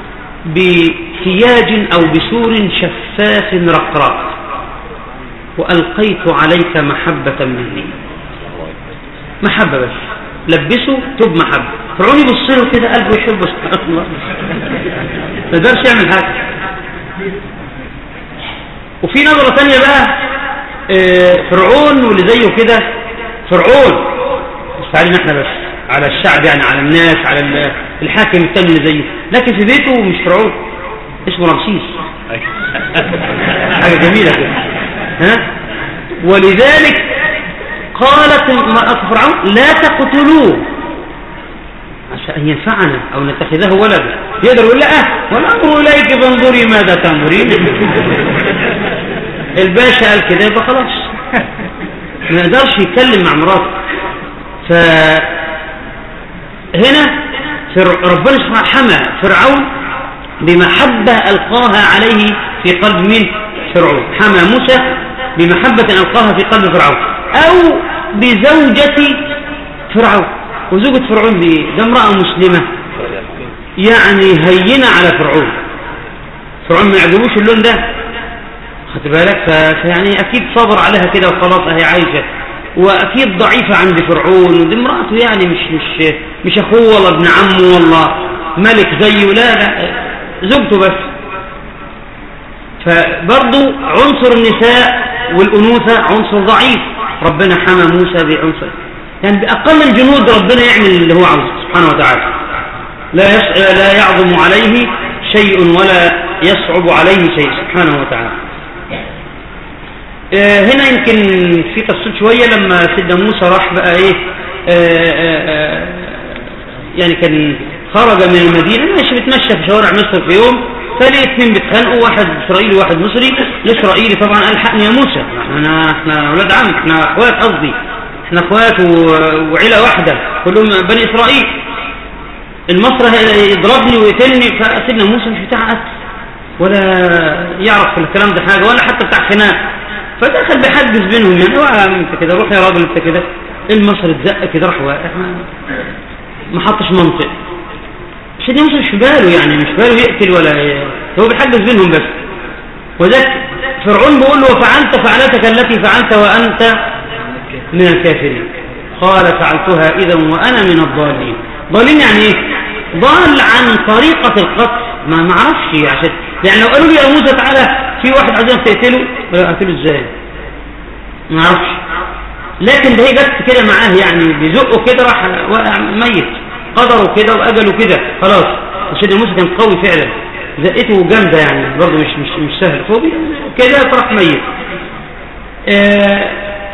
بسياج او بسور شفاف رقراق والقيت عليك محبه مني. محبه بس لبسه تب محبه. فرعون يبص له كده قلبه يحبه سبحان الله، ما يقدرش يعمل حاجه. وفي نظرة تانية بقى فرعون واللي زيه كده، فرعون مش علينا احنا بس، على الشعب يعني، على الناس، على الحاكم التاني اللي زيه، لكن في بيته مش فرعون، اسمه رمسيس. حاجة جميلة كده ها. ولذلك قالت امرأة فرعون لا تقتلوه عشان أن ينفعنا أو نتخذه ولدا. يقدر يقول لا والأمر إليك فانظري ماذا تأمرين. الباشا قال كده يبقى خلاص ما يقدرش يتكلم مع مراته. فهنا ربنا سبحانه حمى فرعون بمحبة ألقاها عليه في قلب مين؟ فرعون. حمى موسى بمحبة ألقاها في قلب فرعون أو بزوجة فرعون. وزوجة فرعون دي ده امرأة مسلمة يعني هينة على فرعون. فرعون ما يعجبوش اللون ده، خد بالك، فيعني أكيد صبر عليها كده وخلاص هي عايشة، وأكيد ضعيفة عند فرعون، ودي امرأته يعني مش مش مش أخوه ولا ابن عمه والله ملك زيه، لا لا زوجته بس. فبرضو عنصر النساء والأنوثة عنصر ضعيف. ربنا حمى موسى بعنصر يعني بأقل الجنود ربنا يعمل اللي هو عاوزه سبحانه وتعالى. لا لا يعظم عليه شيء ولا يصعب عليه شيء سبحانه وتعالى. آه هنا يمكن في تفصيل شوية لما سيدنا موسى راح بقى ايه آه آه يعني كان خرج من المدينة ماشي بتمشى في شوارع مصر في يوم، فلقي اثنين بيتخانقوا، واحد إسرائيلي وواحد مصري. الإسرائيلي طبعا قال الحقني يا موسى، احنا احنا ولاد عم، احنا اخوات، قصدي احنا اخوات وعيلة واحدة كلهم بني إسرائيل. المصري يضربني ويقتلني، فسيدنا موسى مش بتاع قتل ولا يعرف في الكلام ده حاجة ولا حتى بتاع خناق، فدخل بيحدث بينهم يعني اوعى انت كده، روح يا راجل انت كده. المصري اتزق كده راح واقع ما حطش منطق. سيدنا موسى مش في باله، يعني مش في باله يقتل ولا ي... هو بيحدث بينهم بس. وذاك فرعون بيقول له وفعلت فعلتك التي فعلت وانت من الكافرين، قال فعلتها اذا وانا من الضالين. ضالين يعني ايه؟ ضال عن طريقة القتل، ما معرفش عشان يعني لو قالوا لي يا موسى تعالى في واحد عايزين تقتله، ولا اقتله ازاي؟ ما اعرفش. لكن ده هي جت كده معاه، يعني بيزقه كده راح واقع ميت، قدره كده واجله كده خلاص. وسيدنا موسى كان قوي فعلا، زقته جامده يعني برضه مش مش مش سهل، فوق كده فراح ميت. آه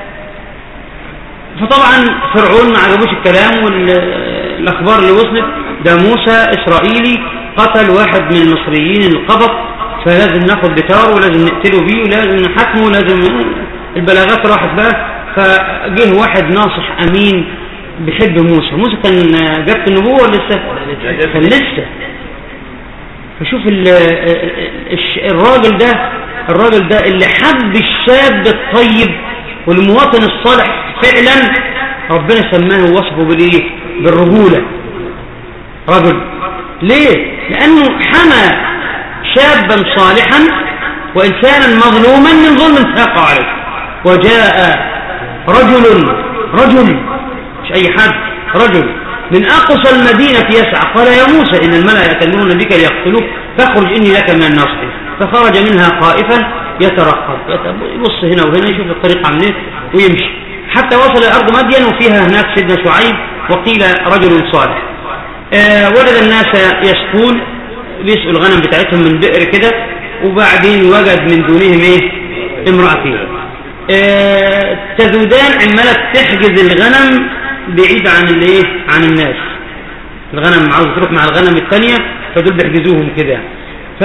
فطبعا فرعون ما عجبوش الكلام والاخبار اللي وصلت، ده موسى اسرائيلي قتل واحد من المصريين القبط، فلازم ناخد بتاره ولازم نقتله بيه ولازم نحاكمه ولازم. البلاغات راحت بقى، فجه واحد ناصح امين بيحب موسى. موسى كان جاب النبوه ولا لسه؟ كان لسه. فشوف الراجل ده الراجل ده اللي حب الشاب الطيب والمواطن الصالح فعلا، ربنا سماه ووصفه بالايه؟ بالرجوله. رجل ليه؟ لانه حمى شابا صالحا وانسانا مظلوما من ظلم ساق عليه. وجاء رجل رجل مش اي حد، رجل من اقصى المدينة يسعى، قال يا موسى ان الملأ يأتمرون بك ليقتلوك فاخرج اني لك من الناصحين. فخرج منها خائفا يترقب، يبص هنا وهنا يشوف الطريق عامل ويمشي حتى وصل الى ارض مدين، وفيها هناك سيدنا شعيب وقيل رجل صالح. آه ولد الناس يسقون، بيسقوا الغنم بتاعتهم من بئر كده، وبعدين وجد من دونهم ايه؟ امرأتين آه تذودان عمالة تحجز الغنم بعيد عن الايه؟ عن الناس. الغنم عاوز تروح مع الغنم الثانية، فدول بيحجزوهم كده. ف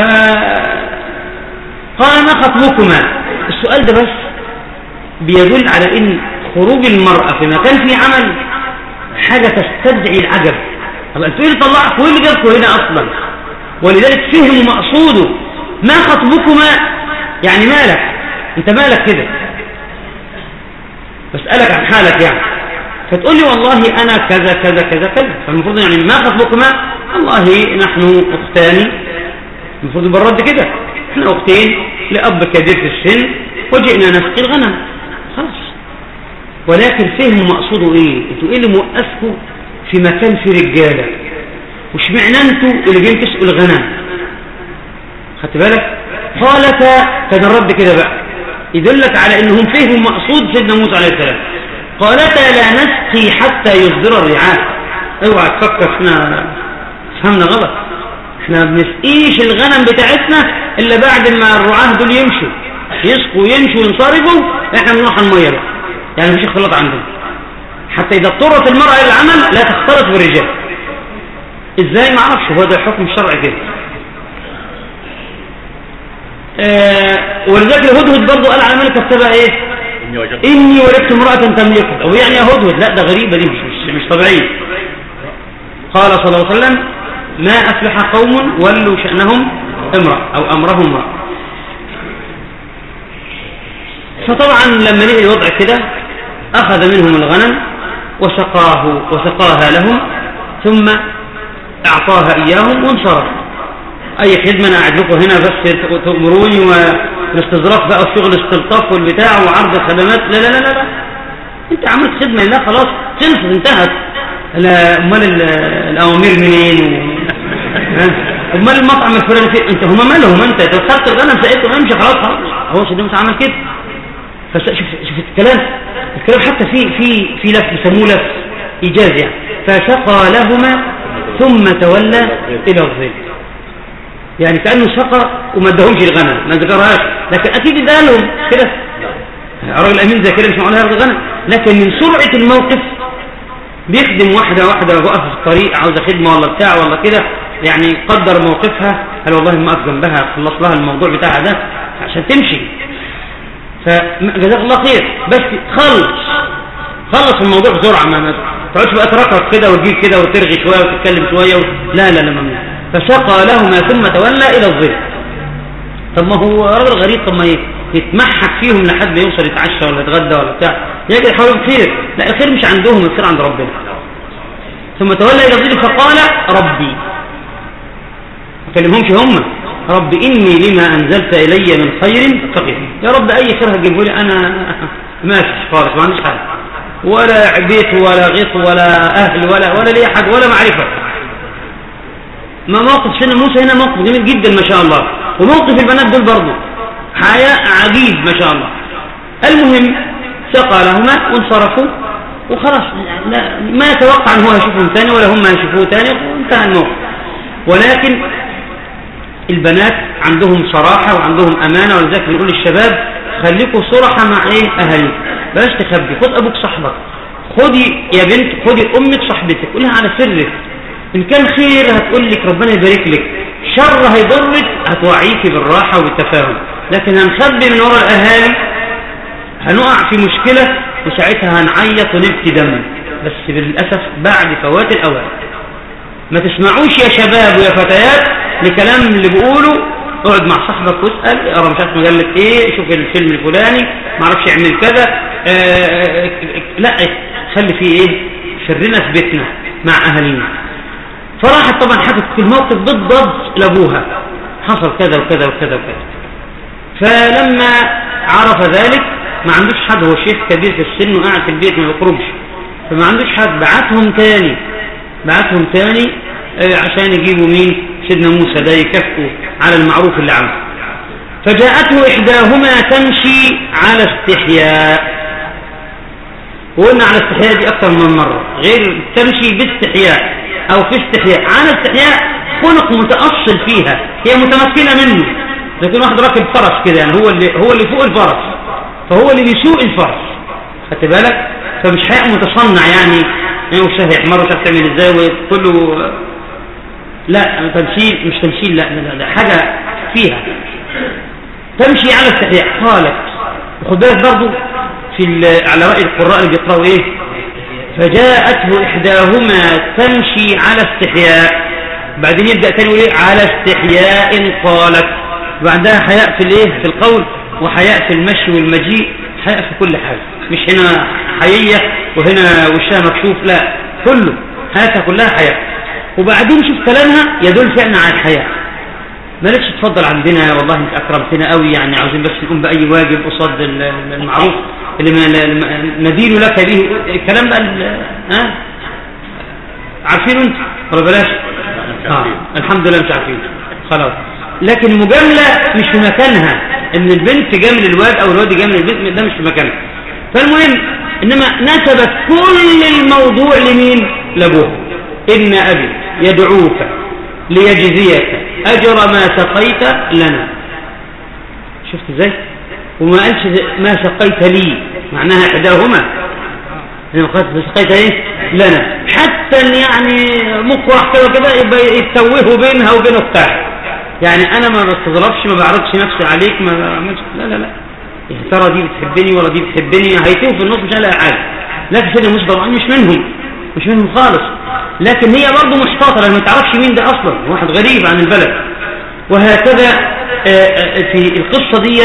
قال ما خطبكما؟ السؤال ده بس بيدل على ان خروج المرأة في مكان فيه عمل حاجة تستدعي العجب. طب انتوا ايه اللي طلعكم وايه اللي جابكم هنا اصلا؟ ولذلك فهموا مقصوده. ما خطبكما يعني مالك انت، مالك كده، بسألك عن حالك يعني، فتقول لي والله انا كذا كذا كذا كذا. فالمفروض يعني ما خطبكما؟ والله نحن اختان، المفروض بالرد كده، احنا اختين لأب كبير في السن وجئنا نسقي الغنم خلاص. ولكن فهموا مقصوده ايه؟ انتوا ايه اللي موقفكم في مكان في رجاله؟ وش معنى انتوا اللي جايين تسقوا الغنم؟ خدت بالك؟ قالتا، كان الرد كده بقى يدلك على انهم فهموا مقصود سيدنا موسى عليه السلام. قالتا لا نسقي حتى يصدر الرعاء. اوعى تفكر احنا فهمنا غلط، احنا بنسقيش الغنم بتاعتنا الا بعد ما الرعاه دول يمشوا يسقوا يمشوا وينصرفوا، احنا بنروح الميه بقى، يعني مفيش اختلاط عندنا. حتى اذا اضطرت المرأة الى العمل لا تختلط بالرجال. ازاي؟ ما اعرفش، هو ده الحكم الشرعي كده. آه ولذلك الهدهد برضه قال على ملك السبع ايه؟ اني وجدت امرأة تملكه. او يعني يا هدهد، لا ده غريبة دي، مش, مش, مش طبيعية. قال صلى الله عليه وسلم ما افلح قوم ولوا شأنهم امرأة او امرهم امرأة. فطبعا لما لقي الوضع كده اخذ منهم الغنم وسقاه وسقاها لهم، ثم اعطاها اياهم وانصرف. اي خدمة انا قاعد لكم هنا بس تأمروني والاستظراف بقى وشغل استلطاف والبتاع وعرض الخدمات، لا لا لا لا انت عملت خدمة لله خلاص، خلصت انتهت. امال الاوامر منين؟ امال المطعم الفلاني فين؟ انت هما مالهم؟ انت توصلت الغنم سقيته امشي خلاص خلاص. هو سيدنا موسى عمل كده. فشوف شوف الكلام الكلام حتى في في في لف يسموه لف ايجاز يعني. فسقى لهما ثم تولى الى الظل، يعني كانه سقى وما اداهمش الغنم، ما ذكرهاش، لكن اكيد اداها لهم كده. الراجل الامين زي كده مش معقول هياخد الغنم، لكن من سرعه الموقف بيخدم واحدة واحدة واقف في الطريق عاوزة خدمة ولا بتاع ولا كده، يعني قدر موقفها، هل والله ما أقف جنبها خلص لها الموضوع بتاعها ده عشان تمشي، فجزاك الله خير، بس خلص خلص الموضوع بسرعة، ما تقعدش بقى تركرك كده وتجيب كده وترغي شوية وتتكلم شوية و... لا لا لا ممنوع. فسقى لهما ثم تولى إلى الظل. طب ما هو راجل غريب، طب ما يتمحك فيهم لحد ما يوصل يتعشى ولا يتغدى ولا بتاع، يجي يحاول الخير، لا الخير مش عندهم، الخير عند ربنا. ثم تولى إلى الظل فقال ربي، ما كلمهمش هم، رب إني لما أنزلت إلي من خير فقير، يا رب أي خير هتجيبه لي أنا ماشي خالص، ما عنديش حاجة ولا بيت ولا غيط ولا أهل ولا ولا لي أحد ولا معرفة. ما موقف سيدنا موسى هنا موقف جميل جدا ما شاء الله، وموقف البنات دول برضه حياء عجيب ما شاء الله. المهم سقى لهما وانصرفوا وخلاص، لا ما يتوقع أن هو يشوفهم ثاني ولا هم يشوفوه ثاني، وانتهى الموقف. ولكن البنات عندهم صراحة وعندهم أمانة، ولذلك بنقول للشباب خليكوا صراحة مع ايه أهلك، بلاش تخبي، خد أبوك صاحبك، خدي يا بنت خدي أمك صاحبتك، قولها على سرك، إن كان خير هتقول لك ربنا يبارك لك، شر هيضرك هتوعيكي بالراحة والتفاهم. لكن هنخبي من وراء الأهالي هنقع في مشكلة، وساعتها هنعيط ونبكي دم، بس بالأسف بعد فوات الأوان. ما تسمعوش يا شباب ويا فتيات لكلام اللي بيقولوا، اقعد مع صاحبك واسأل، اقرا مش عارف مجلة ايه، شوف الفيلم الفلاني، ما اعرفش يعمل كذا، آآ آآ لا خلي فيه ايه سرنا في بيتنا مع اهالينا. فراحت طبعا حكت في الموقف بالضبط لابوها، حصل كذا وكذا وكذا وكذا. فلما عرف ذلك ما عندوش حد، هو شيخ كبير في السن وقاعد في البيت ما بيخرجش، فما عندوش حد، بعتهم تاني بعتهم تاني عشان يجيبوا مين؟ سيدنا موسى ده يكفوا على المعروف اللي عمله. فجاءته إحداهما تمشي على استحياء، وقلنا على استحياء دي أكثر من مرة، غير تمشي باستحياء أو في استحياء. على استحياء خلق متأصل فيها، هي متمكنة منه، لكن واحد راكب فرس كده، يعني هو اللي هو اللي فوق الفرس، فهو اللي بيسوق الفرس، خدت بالك؟ فمش حياء متصنع يعني وشه يحمر وش تعمل ازاي وكله، لا تمثيل مش تمثيل، لا لا لا حاجة فيها تمشي على استحياء. قالت، وخد بالك برضه في على رأي القراء اللي بيقرأوا ايه، فجاءته إحداهما تمشي على استحياء، بعدين يبدأ تاني ايه على استحياء قالت، وعندها حياء في الايه في القول وحياء في المشي والمجيء، حياء في كل حاجة، مش هنا حيية وهنا وشها مكشوف، لا كله حياتها كلها حياء. وبعدين شوف كلامها يدل فعلا على الحياء، ما لكش تفضل عندنا والله انت اكرمتنا قوي، يعني عاوزين بس نقوم باي واجب قصاد المعروف اللي ندين لك به، الكلام بقى ها عارفين انت ولا بلاش؟ اه الحمد لله مش عارفين خلاص. لكن المجامله مش في مكانها، ان البنت جامل الواد او الواد جامل البنت، ده مش في مكانها. فالمهم انما نسبت كل الموضوع لمين؟ لابوه. ان ابي يدعوك ليجزيك اجر ما سقيت لنا. شفت ازاي؟ وما قالش ما سقيت لي، معناها احداهما، انا قلت سقيت ايه لنا، حتى يعني مقرح كده كده يبقى يتوهوا بينها وبين اختها، يعني انا ما بستظرفش ما بعرضش نفسي عليك، ما بعملش، لا لا لا يا ترى دي بتحبني ولا دي بتحبني، هيتوه في النص مش هلاقي حاجه. لكن سيدنا موسى طبعا مش منهم مش منهم خالص، لكن هي برضه محتاطه لان ما تعرفش مين ده اصلا، واحد غريب عن البلد. وهكذا في القصه دي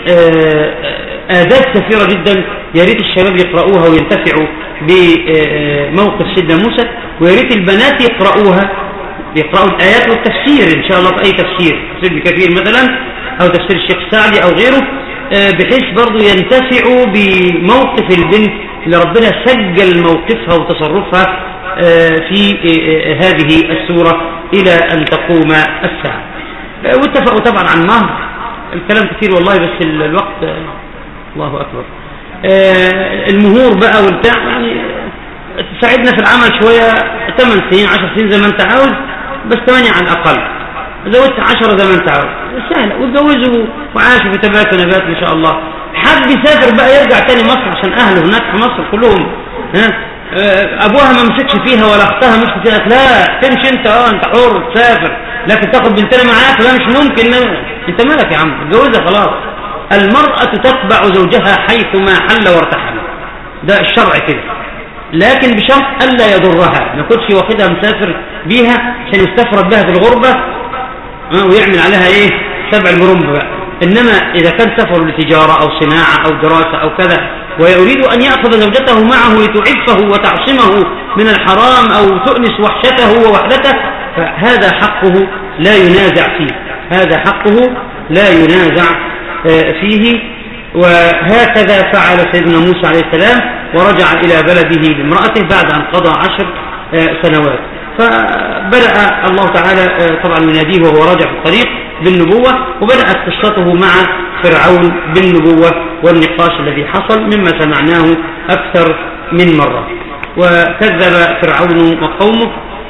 آداب كثيره جدا، يا ريت الشباب يقرأوها وينتفعوا بموقف سيدنا موسى، ويا ريت البنات يقرأوها، يقرأوا الآيات والتفسير إن شاء الله في أي تفسير، تفسير ابن كثير مثلا أو تفسير الشيخ السعدي أو غيره، بحيث برضو ينتفعوا بموقف البنت اللي ربنا سجل موقفها وتصرفها في هذه السورة إلى أن تقوم الساعة. واتفقوا طبعا عن مهر، الكلام كثير والله بس الوقت الله أكبر. المهور بقى والبتاع يعني تساعدنا في العمل شوية، ثمان سنين عشر سنين زي ما انت عاوز، بس ثمانية على الأقل، زودت عشرة زي ما انت عاوز، سهلة، وتجوزوا وعاشوا في تبات ونبات ما شاء الله. حد يسافر بقى يرجع تاني مصر عشان أهله هناك في مصر كلهم ها ابوها ما مسكش فيها ولا اختها مسكت فيها، لا تمشي انت، اه انت حر تسافر، لكن تاخد بنتنا معاك لا مش ممكن. انت مالك يا عم، اتجوزها خلاص. المرأة تتبع زوجها حيثما حل وارتحل، ده الشرع كده، لكن بشرط الا يضرها، ما كنتش واخدها مسافر بيها عشان يستفرد بها في الغربة ويعمل عليها ايه سبع المرمى بقى. انما اذا كان سفر لتجارة او صناعة او دراسة او كذا ويريد ان يأخذ زوجته معه لتعفه وتعصمه من الحرام او تؤنس وحشته ووحدته، فهذا حقه لا ينازع فيه، هذا حقه لا ينازع فيه. وهكذا فعل سيدنا موسى عليه السلام، ورجع إلى بلده بامرأته بعد أن قضى عشر سنوات. فبدأ الله تعالى طبعا يناديه وهو راجع في الطريق بالنبوة، وبدأت قصته مع فرعون بالنبوة والنقاش الذي حصل مما سمعناه أكثر من مرة. وكذب فرعون وقومه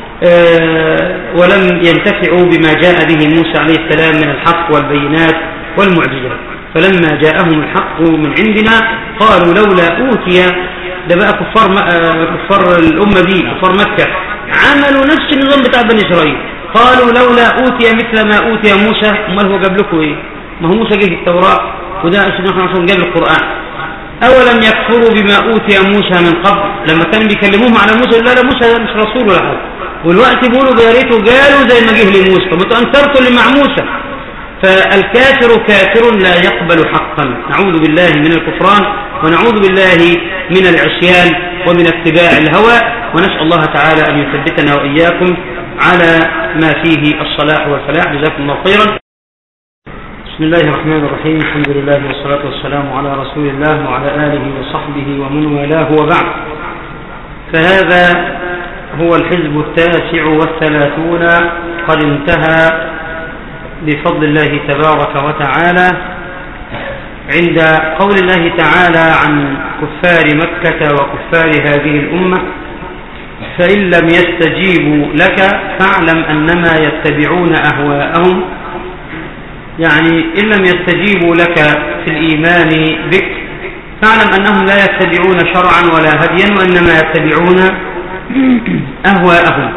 ولم ينتفعوا بما جاء به موسى عليه السلام من الحق والبينات والمعجزات. فلما جاءهم الحق من عندنا قالوا لولا أوتي، ده بقى كفار, كفار الأمة دي كفار مكة عملوا نفس النظام بتاع بني إسرائيل، قالوا لولا أوتي مثل ما أوتي موسى. امال هو جاب لكم إيه؟ ما هو موسى جه في التوراة وده سيدنا محمد جاب القرآن. أولم يكفروا بما أوتي موسى من قبل، لما كانوا بيكلموهم على موسى لا لا موسى مش رسول ولا حاجة، والوقت بيقولوا يا ريته قالوا زي ما جه لموسى، طب انتوا انكرتوا اللي مع موسى. فالكافر كافر لا يقبل حقا. نعوذ بالله من الكفران ونعوذ بالله من العصيان ومن اتباع الهوى، ونسأل الله تعالى أن يثبتنا وإياكم على ما فيه الصلاح والفلاح. جزاكم الله خيرا. بسم الله الرحمن الرحيم، الحمد لله والصلاة والسلام على رسول الله وعلى آله وصحبه ومن والاه وبعد. فهذا هو الحزب التاسع والثلاثون، قد انتهى بفضل الله تبارك وتعالى عند قول الله تعالى عن كفار مكة وكفار هذه الأمة: فإن لم يستجيبوا لك فاعلم أنما يتبعون أهواءهم. يعني إن لم يستجيبوا لك في الإيمان بك فاعلم أنهم لا يتبعون شرعا ولا هديا، وإنما يتبعون أهواءهم.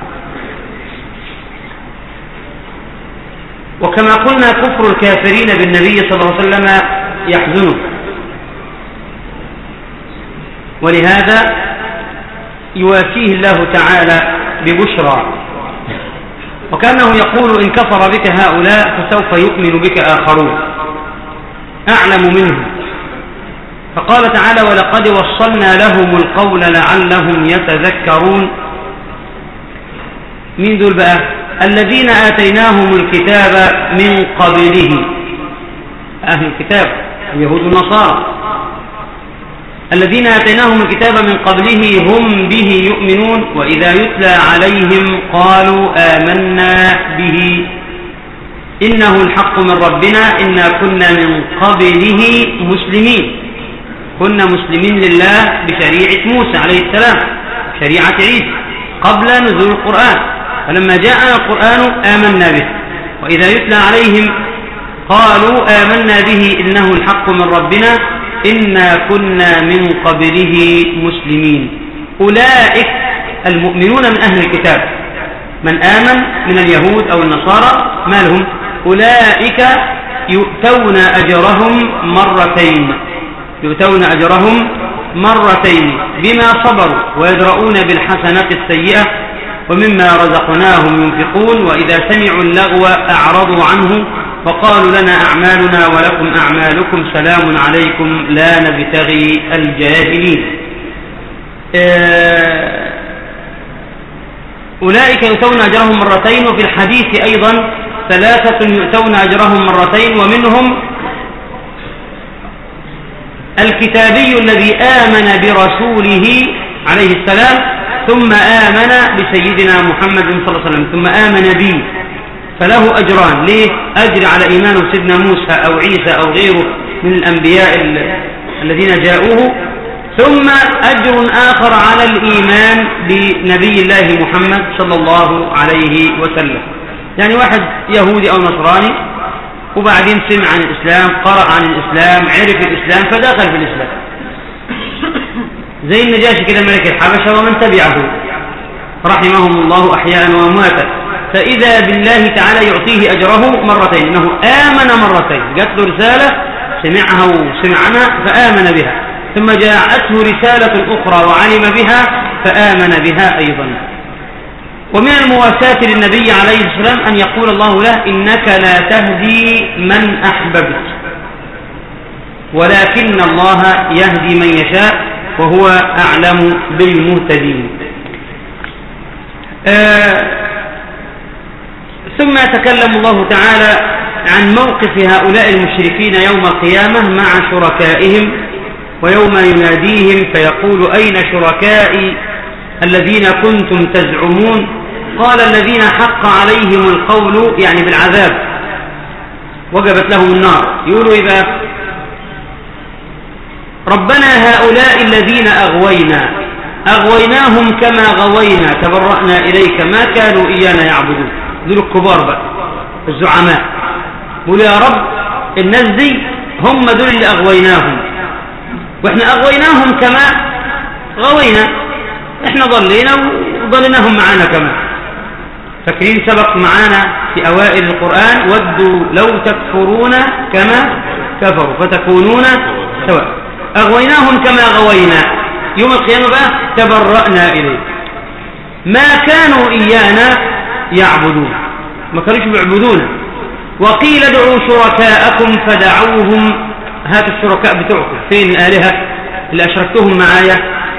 وكما قلنا كفر الكافرين بالنبي صلى الله عليه وسلم يحزنه، ولهذا يوافيه الله تعالى ببشرى، وكأنه يقول إن كفر بك هؤلاء فسوف يؤمن بك آخرون أعلم منهم. فقال تعالى: ولقد وصلنا لهم القول لعلهم يتذكرون. مين دول بقى؟ الذين آتيناهم الكتاب من قبله، أهل الكتاب اليهود والنصارى. الذين آتيناهم الكتاب من قبله هم به يؤمنون، وإذا يتلى عليهم قالوا آمنا به إنه الحق من ربنا إنا كنا من قبله مسلمين. كنا مسلمين لله بشريعة موسى عليه السلام، شريعة عيسى قبل نزول القرآن، فلما جاءنا القرآن آمنا به. وإذا يتلى عليهم قالوا آمنا به إنه الحق من ربنا إنا كنا من قبله مسلمين. أولئك المؤمنون من أهل الكتاب، من آمن من اليهود أو النصارى ما لهم؟ أولئك يؤتون أجرهم مرتين، يؤتون أجرهم مرتين بما صبروا ويدرؤون بالحسنة السيئة ومما رزقناهم ينفقون، وإذا سمعوا اللغو أعرضوا عنه وقالوا لنا أعمالنا ولكم أعمالكم سلام عليكم لا نبتغي الجاهلين. أولئك يؤتون أجرهم مرتين. وفي الحديث أيضا ثلاثة يؤتون أجرهم مرتين، ومنهم الكتابي الذي آمن برسوله عليه السلام ثم آمن بسيدنا محمد صلى الله عليه وسلم ثم آمن به، فله أجران. ليه؟ أجر على إيمانه سيدنا موسى أو عيسى أو غيره من الأنبياء الذين جاءوه، ثم أجر آخر على الإيمان بنبي الله محمد صلى الله عليه وسلم. يعني واحد يهودي أو نصراني وبعدين سمع عن الإسلام، قرأ عن الإسلام، عرف الإسلام، فدخل في الإسلام. زي النجاشي كده ملك الحبشة ومن تبعه رحمهم الله أحياء وأمواتا، فإذا بالله تعالى يعطيه أجره مرتين، إنه آمن مرتين، جاءت له رسالة سمعها وسمع عنها فآمن بها، ثم جاءته رسالة أخرى وعلم بها فآمن بها أيضا. ومن المواساة للنبي عليه السلام أن يقول الله له إنك لا تهدي من أحببت ولكن الله يهدي من يشاء وهو أعلم بالمهتدين. آه ثم يتكلم الله تعالى عن موقف هؤلاء المشركين يوم القيامة مع شركائهم، ويوم يناديهم فيقول أين شركائي الذين كنتم تزعمون؟ قال الذين حق عليهم القول يعني بالعذاب وجبت لهم النار، يقولوا إذا ربنا هؤلاء الذين أغوينا أغويناهم كما غوينا تبرأنا إليك ما كانوا إيانا يعبدون. دول الكبار بقى الزعماء، قولوا يا رب الناس دي هم دول اللي أغويناهم، وإحنا أغويناهم كما غوينا، إحنا ضلينا وضلناهم معانا كمان. فاكرين سبق معانا في أوائل القرآن ودوا لو تكفرون كما كفروا فتكونون سواء. أغويناهم كما غوينا، يوم القيامة بقى تبرأنا إليه ما كانوا إيانا يعبدون، ما كانوش بيعبدونا. وقيل ادعوا شركاءكم فدعوهم، هاتوا الشركاء بتوعكم، فين الآلهة اللي أشركتهم معايا؟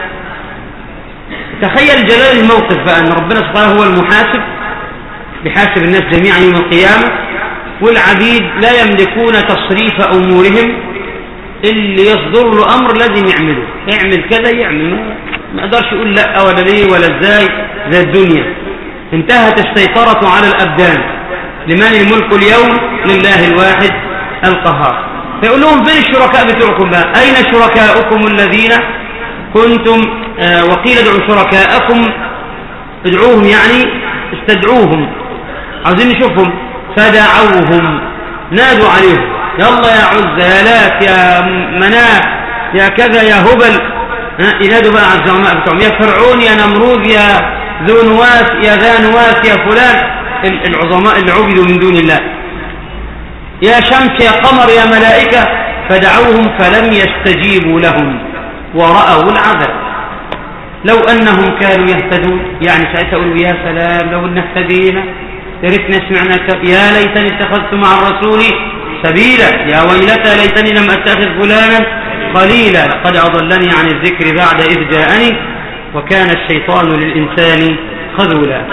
تخيل جلال الموقف بقى أن ربنا سبحانه هو المحاسب بحاسب الناس جميعا يوم القيامة، والعبيد لا يملكون تصريف أمورهم، اللي يصدر له أمر لازم يعمله، يعمل كذا يعمل، ما أقدرش يقول لا ولا ليه ولا ازاي. زي الدنيا انتهت السيطرة على الأبدان، لمن الملك اليوم؟ لله الواحد القهار. فيقول لهم فين الشركاء بتوعكم بقى؟ أين شركاؤكم الذين كنتم آه وقيل ادعوا شركاءكم، ادعوهم يعني استدعوهم، عاوزين نشوفهم. فدعوهم، نادوا عليهم، يلا يا عزة يا لات يا مناة يا كذا يا هبل، ينادوا بقى على الزعماء بتوعهم، يا فرعون يا نمرود يا ذو نواس يا ذا نواس يا فلان، العظماء اللي عبدوا من دون الله، يا شمس يا قمر يا ملائكة. فدعوهم فلم يستجيبوا لهم ورأوا العذاب. لو أنهم كانوا يهتدون، يعني ساعتها يقولوا يا سلام لو أن اهتدينا، يا ريتنا سمعنا، يا ليتني اتخذت مع الرسول سبيلا، يا ويلتى ليتني لم أتخذ فلانا قليلا لقد أضلني عن الذكر بعد إذ جاءني وكان الشيطان للإنسان خذولا.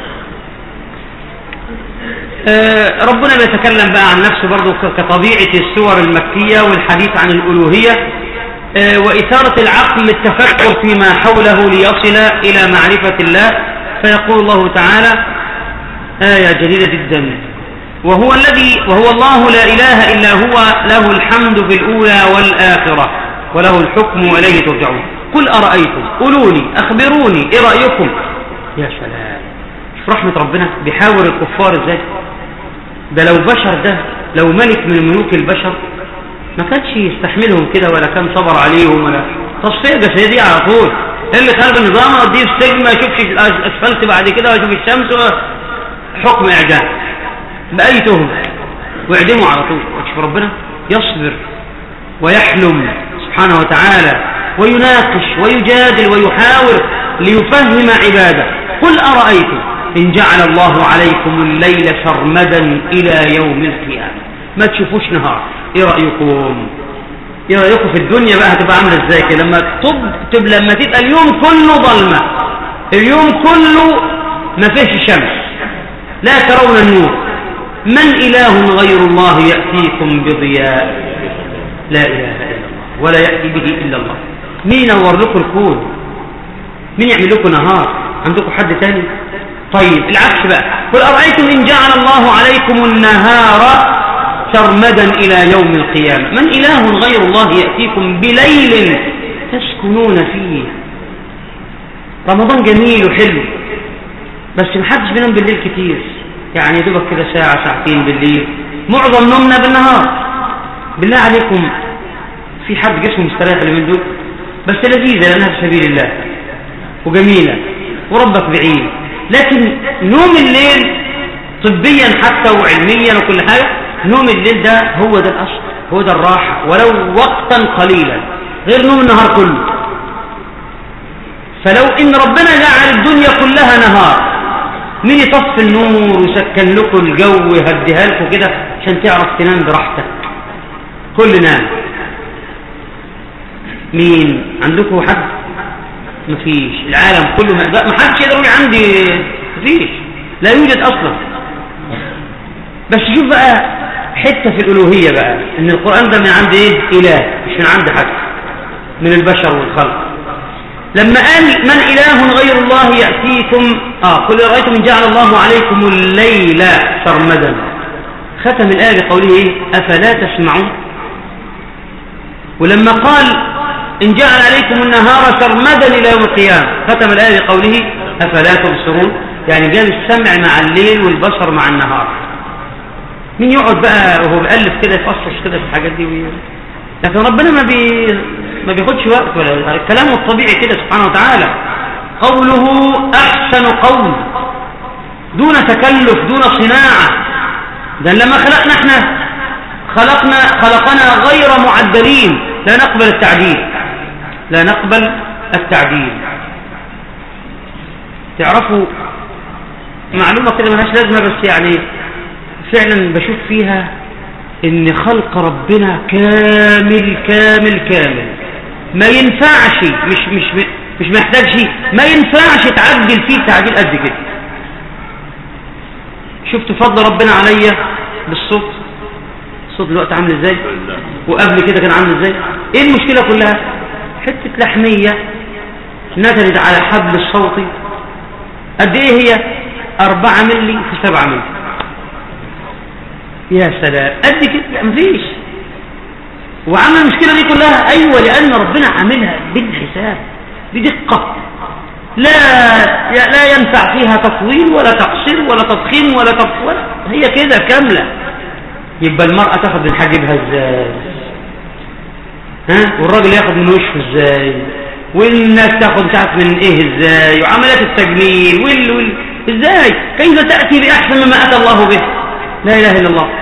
آه ربنا بيتكلم بقى عن نفسه برضو كطبيعة السور المكية والحديث عن الألوهية، آه وإثارة العقل للتفكر فيما حوله ليصل إلى معرفة الله. فيقول الله تعالى آية جديدة جدا، وهو الذي وهو الله لا إله إلا هو له الحمد في الأولى والآخرة وله الحكم وإليه ترجعون. قل أرأيتم، قولوا لي أخبروني إيه رأيكم. يا سلام، شوف رحمة ربنا بيحاور الكفار إزاي. ده لو بشر، ده لو ملك من ملوك البشر ما كانش يستحملهم كده، ولا كان صبر عليهم، ولا تصفية جسدية على طول. اللي خلق النظام وديه في السجن ما يشوفش الأسفلت بعد كده ويشوف الشمس، حكم إعدام بأي تهم واعدموا على طول. وشوف ربنا يصبر ويحلم سبحانه وتعالى ويناقش ويجادل ويحاور ليفهم عباده. قل أرأيتم إن جعل الله عليكم الليل سرمدا إلى يوم القيامة، ما تشوفوش نهار، إيه رأيكم؟ إيه رأيكم في الدنيا بقى هتبقى عاملة إزاي كده لما تب لما تبقى اليوم كله ظلمة، اليوم كله ما فيش شمس، لا ترون النور. من إله غير الله يأتيكم بضياء؟ لا إله إلا الله ولا يأتي به إلا الله. مين ينور لكم الكون؟ مين يعمل لكم نهار؟ عندكم حد تاني؟ طيب العكس بقى، قل أرأيتم إن جعل الله عليكم النهار سرمدا إلى يوم القيامة من إله غير الله يأتيكم بليل تسكنون فيه. رمضان جميل وحلو، بس محدش بينام بالليل كتير، يعني دوبك كده ساعة ساعتين بالليل، معظم نومنا بالنهار. بالله عليكم في حد جسمه مستريح اللي من دول؟ بس لذيذة لأنها في سبيل الله وجميلة وربك بعيد. لكن نوم الليل طبيا حتى وعلميا وكل حاجة، نوم الليل ده هو ده الأصل، هو ده الراحة ولو وقتا قليلا، غير نوم النهار كله. فلو إن ربنا جعل الدنيا كلها نهار، مين يطفي النور ويسكن لكم الجو ويهديها لكم كده عشان تعرف تنام براحتك؟ كل نام. مين عندكم حد؟ مفيش. العالم كله ما حدش يقدر يقول عندي، مفيش، لا يوجد اصلا. بس شوف بقى حته في الالوهيه بقى، ان القران ده من عند ايه؟ اله، مش من عند حد من البشر والخلق. لما قال من اله غير الله ياتيكم اه قل رايتم ان جعل الله عليكم الليل سرمدا، ختم الايه بقوله ايه؟ افلا تسمعون. ولما قال إن جعل عليكم النهار سرمدا إلى يوم القيامة، ختم الآية بقوله أفلا تبصرون. يعني جاب السمع مع الليل والبصر مع النهار. مين يقعد بقى وهو بيألف كده يفصص كده في الحاجات دي وي... لكن ربنا ما بي ما بياخدش وقت، ولا الكلام الطبيعي كده سبحانه وتعالى. قوله أحسن قول دون تكلف دون صناعة. ده لما خلقنا احنا خلقنا خلقنا غير معدلين، لا نقبل التعديل، لا نقبل التعديل. تعرفوا معلومة كده ملهاش لازمة، بس يعني فعلا بشوف فيها ان خلق ربنا كامل كامل كامل، ما ينفعش، مش مش مش محتاج شيء، ما ينفعش تعدل فيه تعديل قد كده. شفت فضل ربنا عليا بالصوت، الصوت دلوقتي عامل ازاي وقبل كده كان عامل ازاي؟ ايه المشكلة كلها؟ حتة لحمية نزلت على حبل الصوتي قد ايه هي؟ أربعة ملي في سبعة ملي. يا سلام، قد كده مفيش. وعمل المشكلة دي كلها، ايوه لان ربنا عاملها بالحساب بدقة، لا لا ينفع فيها تطويل ولا تقصير ولا تضخيم ولا تطويل، هي كده كاملة. يبقى المرأة تاخد من حاجبها ازاي؟ ها؟ والراجل ياخد من وشه ازاي؟ والناس تاخد تعرف من ايه ازاي؟ وعمليات التجميل وال وال ازاي؟ كيف تأتي بأحسن مما أتى الله به؟ لا إله إلا الله.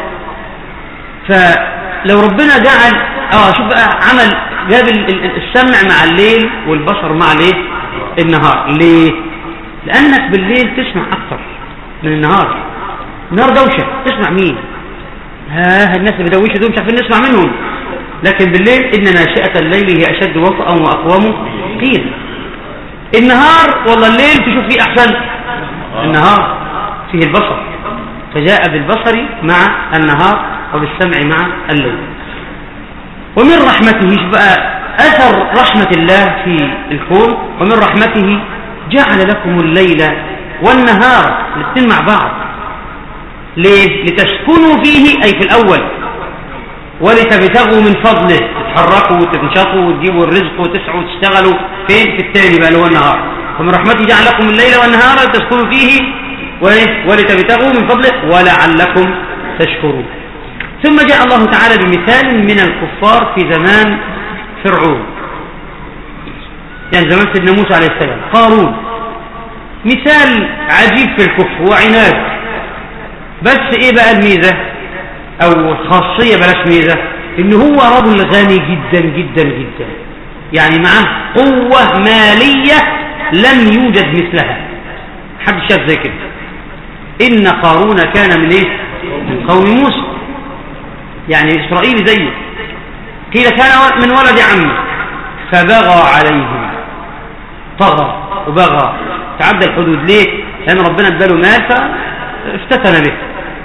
فلو ربنا جعل اه شوف بقى عمل جاب السمع مع الليل والبصر مع الايه؟ النهار. ليه؟ لأنك بالليل تسمع أكثر من النهار. النهار دوشة، تسمع مين؟ ها الناس اللي بدوشة دول مش عارفين نسمع منهم. لكن بالليل إن ناشئة الليل هي أشد وطئا وأقوم قيل. النهار والله الليل تشوف فيه أحسن. النهار فيه البصر، فجاء بالبصر مع النهار وبالسمع مع الليل. ومن رحمته بقى أثر رحمة الله في الكون، ومن رحمته جعل لكم الليل والنهار الاثنين مع بعض. ليه؟ لتسكنوا فيه أي في الأول، ولتبتغوا من فضله، تتحركوا وتنشطوا وتجيبوا الرزق وتسعوا وتشتغلوا فين؟ في الثاني بقى اللي هو النهار. ومن رحمته جعل لكم الليل والنهار لتسكنوا فيه ولتبتغوا من فضله ولعلكم تشكرون. ثم جاء الله تعالى بمثال من الكفار في زمان فرعون، يعني زمان سيدنا موسى عليه السلام. قارون مثال عجيب في الكفر وعناد، بس ايه بقى الميزة او الخاصية بلاش ميزة؟ ان هو رجل غني جدا جدا جدا، يعني معاه قوة مالية لم يوجد مثلها، حد شاف زي كده. ان قارون كان من ايه؟ من قوم موسى، يعني اسرائيلي زيه. قيل كان من ولد عمه فبغى عليهم، طغى وبغى، تعدى الحدود. ليه؟ لان ربنا اداله مال فافتتن به.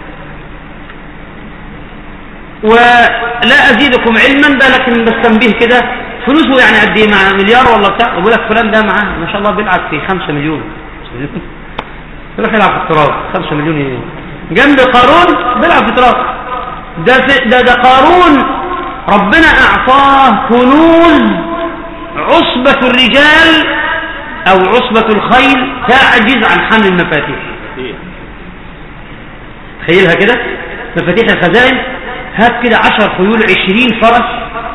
ولا ازيدكم علما ده، لكن بس تنبيه كده، فلوسه يعني قد ايه؟ مع مليار ولا بتاع. يقول لك فلان ده معاه ما شاء الله بيلعب في خمسة مليون، يروح يلعب في التراب خمسة مليون ايه جنب قارون بيلعب في التراب. ده ده ده قارون ربنا اعطاه كنوز عصبة الرجال او عصبة الخيل تعجز عن حمل المفاتيح. تخيلها كده، مفاتيح الخزائن، هات كده عشر خيول عشرين فرس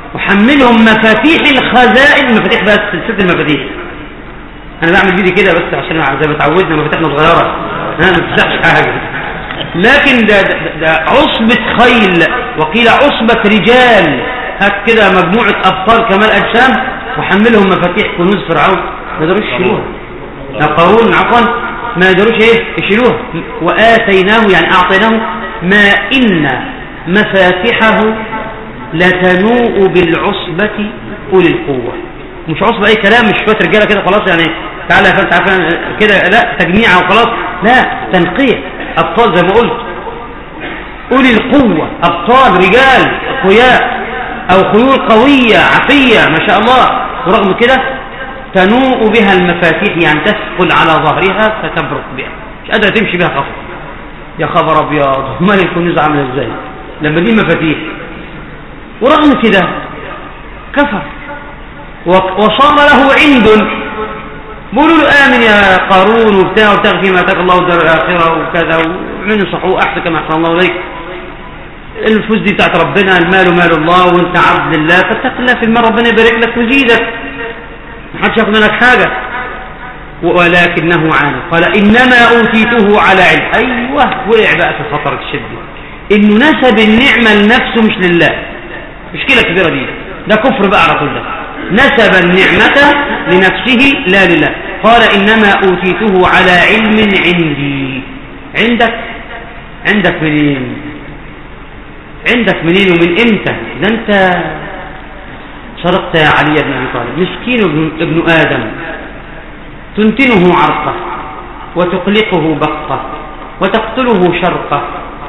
وحملهم مفاتيح الخزائن، مفاتيح بس سلسلة المفاتيح. انا بعمل بيدي كده بس عشان زي ما اتعودنا مفاتيحنا صغيرة ها ما تفتحش حاجة، لكن ده, ده, ده عصبة خيل، وقيل عصبة رجال، هات كده مجموعة ابطال كمال اجسام وحملهم مفاتيح كنوز فرعون ما يقدروش يشيلوها. قارون عفوا ما يقدروش ايه يشيلوها. واتيناه يعني اعطيناه ما ان مفاتحه لتنوء بالعصبة أولي القوة. مش عصبة أي كلام، مش شوية رجالة كده خلاص يعني تعالى يا فندم تعالى كده، لا تجميعة وخلاص، لا تنقية أبطال زي ما قلت، أولي القوة، أبطال رجال أقوياء أو خيول قوية عفية ما شاء الله. ورغم كده تنوء بها المفاتيح يعني تثقل على ظهرها فتبرق بها، مش قادرة تمشي بها خطوة. يا خبر أبيض، ما الكنوز عاملة إزاي لما دي مفاتيح. ورغم كده كفر وصار له عند، بيقولوا له آمن يا قارون وبتاع وابتغ فيما آتاك الله الدار الآخرة وكذا، ومن صحوه أحسن كما أحسن الله إليك، الفلوس دي بتاعت ربنا، المال مال الله وانت عبد الله، فاتق الله في المال ربنا يبارك لك ويزيدك، ما حدش ياخد منك حاجة. ولكنه عانى قال إنما أوتيته على علم. أيوه وقع بقى في خطر الشدة، إنه نسب النعمة لنفسه مش لله، مشكلة كبيرة دي، ده كفر بقى على طول، ده نسب النعمة لنفسه لا لله. قال إنما أوتيته على علم عندي. عندك عندك منين؟ عندك منين ومن إمتى؟ ده أنت صدقت يا علي بن أبي طالب، مسكين ابن, ابن آدم تنتنه عرقه وتقلقه بقه وتقتله شرقه،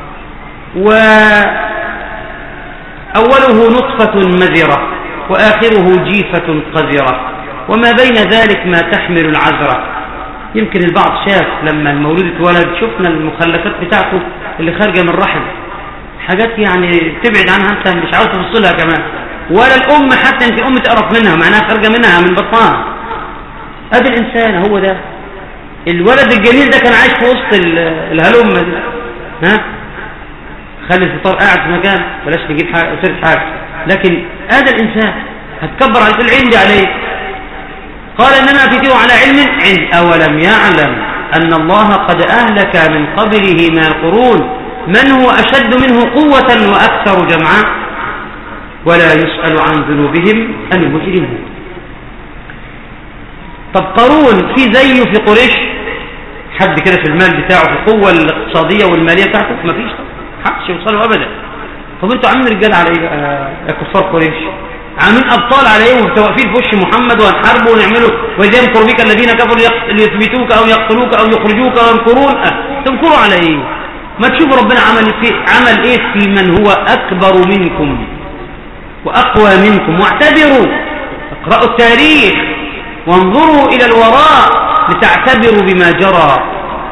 وأوله نطفة مذرة وآخره جيفة قذرة، وما بين ذلك ما تحمل العذرة. يمكن البعض شاف لما المولود اتولد، شفنا المخلفات بتاعته اللي خارجة من الرحم، حاجات يعني تبعد عنها انت مش عاوز تفصلها كمان، ولا الأم حتى انت أم تقرف منها معناها خارجة منها من بطنها. هذا الإنسان هو ده الولد الجميل ده، كان عايش في وسط الهلمة دي، ها خلي الفطار قاعد في مكان، بلاش نجيب حاجة سيرة حاجة، لكن هذا الإنسان هتكبر على العلم دي عليه. قال إنما أتيته على علم عند أولم يعلم أن الله قد أهلك من قبله من القرون من هو أشد منه قوة وأكثر جمعا ولا يسأل عن ذنوبهم المجرمون. طب قارون في زيه في قريش حد كده في المال بتاعه في القوة الاقتصادية والمالية بتاعته؟ ما فيش حدش يوصله أبدا. طب انتوا عاملين رجال على ايه يا كفار قريش؟ عاملين أبطال على ايه ومتوقفين في وش محمد وهنحاربه ونعمله وإذ يمكر بك الذين كفروا ليثبتوك أو يقتلوك أو يخرجوك ويمكرون. أه. تمكروا على ايه؟ ما تشوفوا ربنا عمل في عمل ايه في من هو أكبر منكم وأقوى منكم، واعتبروا، اقرأوا التاريخ وانظروا إلى الوراء لتعتبروا بما جرى.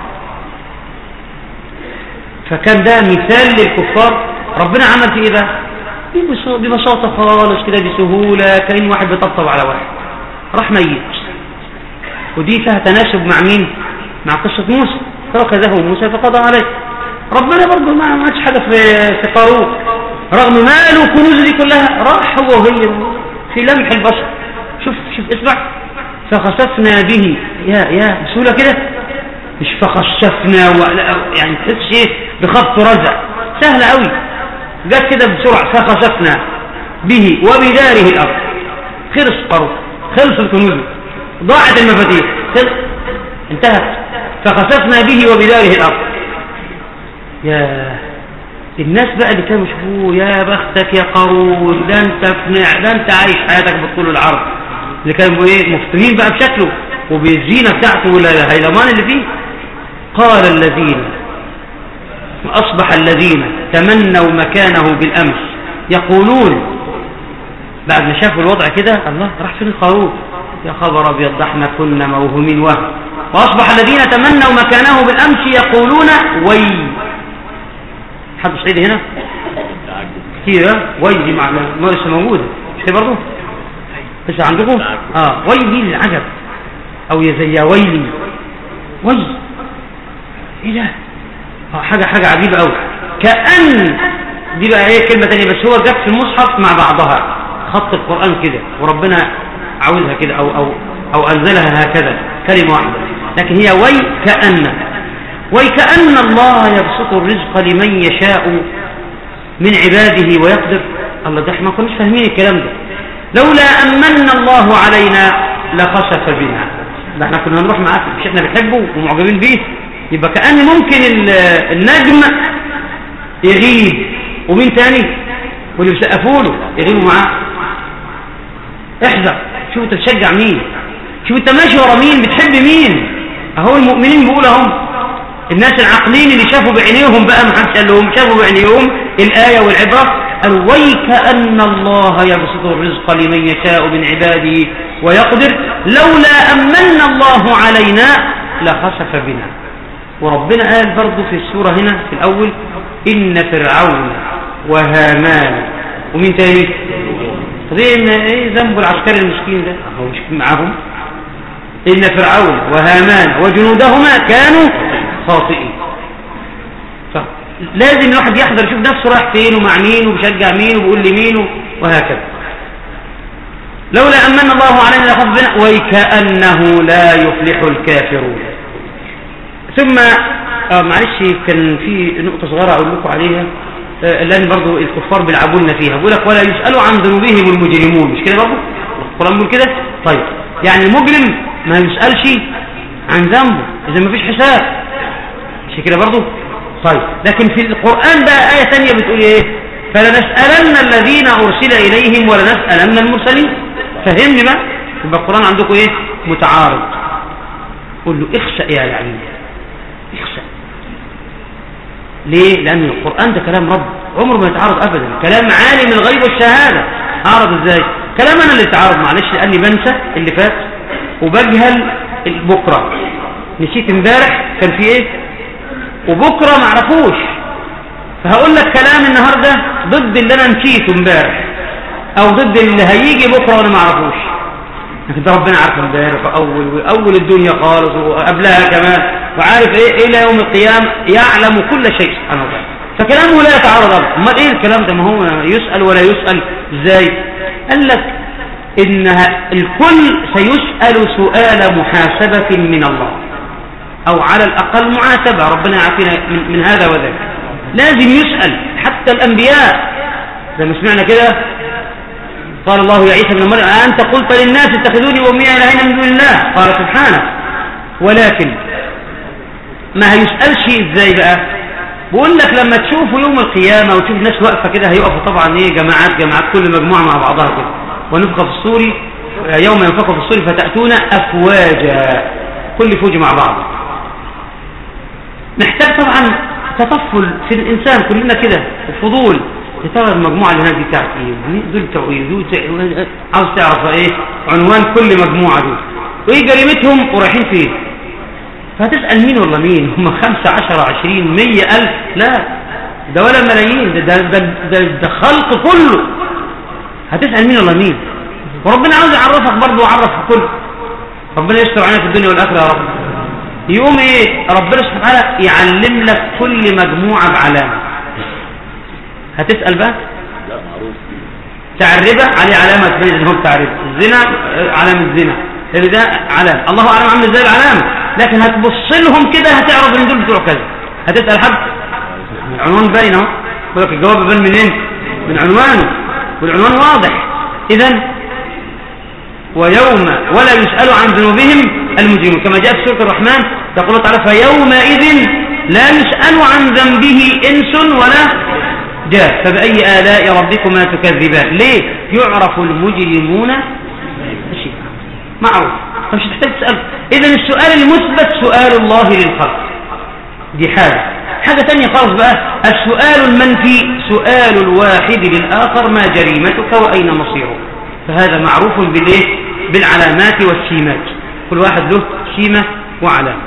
فكان ده مثال للكفار. ربنا عمل في ايه ده؟ ببساطة خالص كده بسهولة، كأن واحد بيطبطب على واحد راح ميت. ودي فيها تناسب مع مين؟ مع قصة موسى، فأخذه موسى فقضى عليه. ربنا برضه ما عملش حاجة في في قارون، رغم ماله كنوز دي كلها راح هو وهي في لمح البشر. شوف شوف اسمع، فخسفنا به، يا يا بسهولة كده، مش فخسفنا يعني تحس ايه بخبط رزع، سهلة قوي، جت كده بسرعة. فخسفنا به وبداره الأرض، خلص قارون، خلص الكنوز، ضاعت المفاتيح، خلص انتهت. فخسفنا به وبداره الأرض. يا الناس بقى اللي كانوا يشوفوه يا بختك يا قارون، ده انت في ده انت عايش حياتك بالطول العرض، اللي كانوا ايه مفتونين بقى بشكله وبالزينة بتاعته والهيلمان اللي فيه. قال الذين أصبح الذين تمنوا مكانه بالأمس يقولون، بعد ما شافوا الوضع كده، الله راح فين قارون؟ يا خبر أبيض، ده احنا كنا موهومين وهم. وأصبح الذين تمنوا مكانه بالأمس يقولون وي. حد صعيدي هنا كتير وي دي معنى ما لسه موجودة مش كده برضه؟ لسه عندكم؟ اه وي دي للعجب، أو زي يا ويلي وي. ايه ده؟ اه حاجة حاجة عجيبة قوي. كأن دي بقى ايه كلمة تانية، بس هو جاب في المصحف مع بعضها خط القرآن كده وربنا عاوزها كده أو, أو, أو أنزلها هكذا كلمة واحدة، لكن هي ويكأن ويكأن الله يبسط الرزق لمن يشاء من عباده ويقدر. الله ده احنا ما كناش فاهمين الكلام ده. لولا أمن الله علينا لخسف بنا، ده احنا كنا نروح معاه مش احنا بنحبه ومعجبين بيه، يبقى كأن ممكن النجم يغيب ومين تاني واللي بيسقفوا له يغيبوا معاه. احذر، شوف انت تشجع مين، شوف انت ماشي ورا مين، بتحب مين. اهو المؤمنين بيقولوا هم الناس العاقلين اللي شافوا بعينيهم بقى، ما حدش قال لهم، شافوا بعينيهم الآية والعبرة، قالوا ويكأن الله يبسط الرزق لمن يشاء من عباده ويقدر لولا أمن الله علينا لخسف بنا. وربنا قال برضو في السورة هنا في الأول إن فرعون وهامان ومين تاني؟ طبيعي ايه ذنب العسكري المسكين ده، هو مش معاهم. إن فرعون وهامان وجنودهما كانوا خاطئين. لازم الواحد يحذر يشوف نفسه رايح فين ومع مين وبيشجع مين وبيقول لمين وهكذا. لولا أمن الله علينا لخسف بنا ويكأنه لا يفلح الكافرون. ثم آه معلش كان في نقطة صغيرة أقول لكم عليها، آه لأن برضو الكفار بيلعبونا فيها. بيقول لك ولا يسألوا عن ذنوبهم المجرمون، مش كده برضو القرآن بيقول كده؟ طيب يعني المجرم ما يسألش عن ذنبه إذا ما فيش حساب، مش كده برضو؟ طيب لكن في القرآن بقى آية ثانية بتقول إيه؟ فلنسألن الذين أرسل إليهم ولنسألن المرسلين. فهمني بقى، يبقى القرآن عندكم إيه؟ متعارض. قول له اخشى يا لعين، اخشى. ليه؟ لأن القرآن ده كلام رب عمره ما يتعارض أبدا، كلام عالم الغيب والشهادة. أعرض إزاي؟ كلام أنا اللي يتعارض، معلش لأني بنسى اللي فات وبجهل بكرة. نسيت امبارح كان في إيه وبكرة ما اعرفوش، فهقول لك كلام النهاردة ضد اللي أنا نسيته امبارح أو ضد اللي هيجي بكرة وأنا ما اعرفوش. لكن ده ربنا عارف امبارح وأول وأول الدنيا خالص وقبلها كمان، وعارف إيه إلى يوم القيامة، يعلم كل شيء سبحانه وتعالى، فكلامه لا يتعارض أبدا. أمال إيه الكلام ده؟ ما هو يسأل ولا يسأل إزاي؟ قال لك إن الكل سيسأل سؤال محاسبة من الله، أو على الأقل معاتبة، ربنا يعافينا من, من هذا وذاك. لازم يسأل حتى الأنبياء. زي ما سمعنا كده قال الله يا عيسى بن مريم أنت قلت للناس اتخذوني وأمي إلهين من دون الله، قال سبحانه. ولكن ما هيسألش إزاي بقى؟ بقول لك لما تشوفوا يوم القيامة وتشوف ناس واقفة كده، هيقفوا طبعا إيه جماعات جماعات كل مجموعة مع بعضها كده، ونفخ في الصور يوم ينفخ في الصور فتأتون أفواجا، كل فوج مع بعض. محتاج طبعا تطفل في الإنسان كلنا كده وفضول، ترى المجموعة اللي هناك دي بتاعت ايه، دول بتوع ايه، عاوز تعرف ايه عنوان كل مجموعة دول وايه جريمتهم ورايحين فين. فهتسأل مين ولا مين؟ هم خمسة عشر عشرين مية ألف؟ لا ده ولا ملايين، ده, ده, ده, ده, ده خلق كله. هتسأل مين ولا مين؟ وربنا عاوز يعرفك برضه ويعرف كل. ربنا يستر علينا في الدنيا والآخرة يا رب. يقوم ايه ربنا سبحانه وتعالى يعلم لك كل مجموعة بعلامة. هتسأل بقى بتاع الربا عليه علامة تبين ان هو بتاع ربا، الزنا علامة الزنا، ده علامة، الله اعلم عامل ازاي العلامة، لكن هتبص لهم كده هتعرف ان دول بتوع كذا. هتسأل حد العنوان باين اهو، يقول لك الجواب بان منين؟ من عنوانه، والعنوان واضح. اذا ويوم ولا يسأل عن ذنوبهم المجرمون، كما جاء في سورة الرحمن تقول الله تعالى فيومئذ لا يسأل عن ذنبه إنس ولا جاء فبأي آلاء ربكما تكذبان. ليه؟ يعرف المجرمون شيء معروف، فمش تحتاج تسأل. إذن السؤال المثبت سؤال الله للخلق، دي حاجة. حاجة تانية خالص بقى السؤال المنفي سؤال الواحد للآخر ما جريمتك وأين مصيرك، فهذا معروف بالإيه؟ بالعلامات والسيمات، كل واحد له سيمة وعلامة.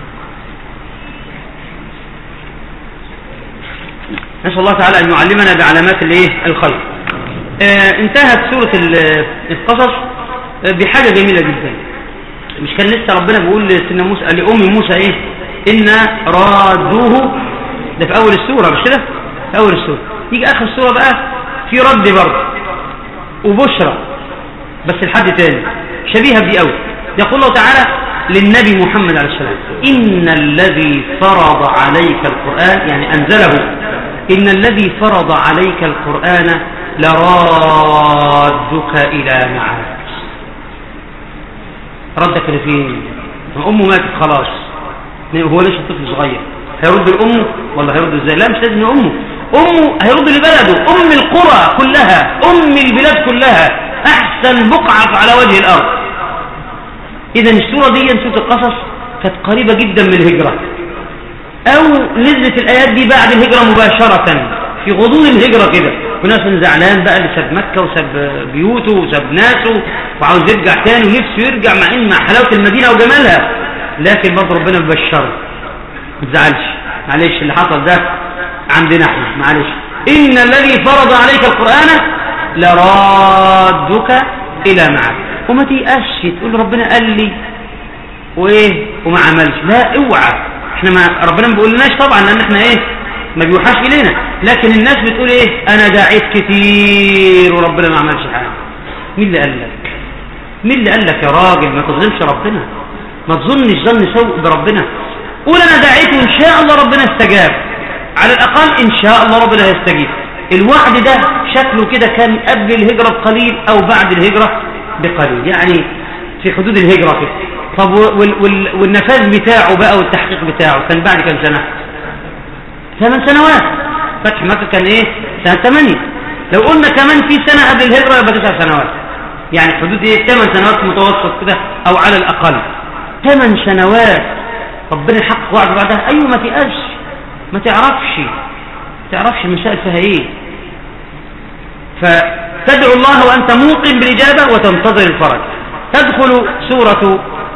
نسأل الله تعالى أن يعلمنا بعلامات الايه الخير. آه انتهت سورة القصص بحاجة جميلة جدا. مش كان لسه ربنا بيقول لسيدنا موسى لأم موسى ايه إن رادوه، ده في أول السورة مش كده؟ في أول السورة. يجي آخر السورة بقى في رد برضه، وبشرى بس لحد تاني شبيهة بدي قوي. يقول الله تعالى للنبي محمد عليه السلام إن الذي فرض عليك القرآن، يعني أنزله، إن الذي فرض عليك القرآن لرادك إلى معاد. ردك لفين؟ أمه ماتت خلاص، هو ليش الطفل صغير هيرد الأم ولا هيرد ازاي؟ لا مش لازم أمه، أمه هيرد لبلده، أم القرى كلها، أم البلاد كلها، أحسن بقعة على وجه الأرض. إذا السورة دي سورة القصص كانت قريبة جدا من الهجرة، أو نزلت الآيات دي بعد الهجرة مباشرة في غضون الهجرة كده، وناس زعلان بقى اللي ساب مكة وساب بيوته وساب ناسه وعاوز يرجع تاني ونفسه يرجع مع إن مع حلاوة المدينة وجمالها، لكن برضه ربنا ببشره ما تزعلش، معلش اللي حصل ده عندنا احنا، معلش إن الذي فرض عليك القرآن لرادك إلى معاد. وما تيأسش تقول ربنا قال لي وايه وما عملش، لا اوعى، احنا ما ربنا ما بيقولناش طبعا لان احنا ايه ما بيوحاش الينا، لكن الناس بتقول ايه انا دعيت كتير وربنا ما عملش حاجه. مين اللي قال لك؟ مين اللي قال لك يا راجل؟ ما تظلمش ربنا، ما تظنش ظن سوء بربنا، قول انا دعيت وان شاء الله ربنا استجاب، على الاقل ان شاء الله ربنا هيستجيب. الوعد ده شكله كده كان قبل الهجره بقليل او بعد الهجره بقليل، يعني في حدود الهجرة كده. طب وال وال والنفاذ بتاعه بقى والتحقيق بتاعه كان بعد كم سنة؟ ثمان سنوات. فتح مكة كان ايه؟ سنة ثمانية. لو قلنا كمان في سنة قبل الهجرة يبقى تسع سنوات، يعني حدود ايه؟ ثمان سنوات متوسط كده او على الاقل ثمان سنوات. ربنا يحقق وعد بعدها. ايوه ما تيأسش، ما تعرفش ما تعرفش المسائل فيها ايه. فتدعو الله وأنت موقن بالإجابة وتنتظر الفرج. تدخل سورة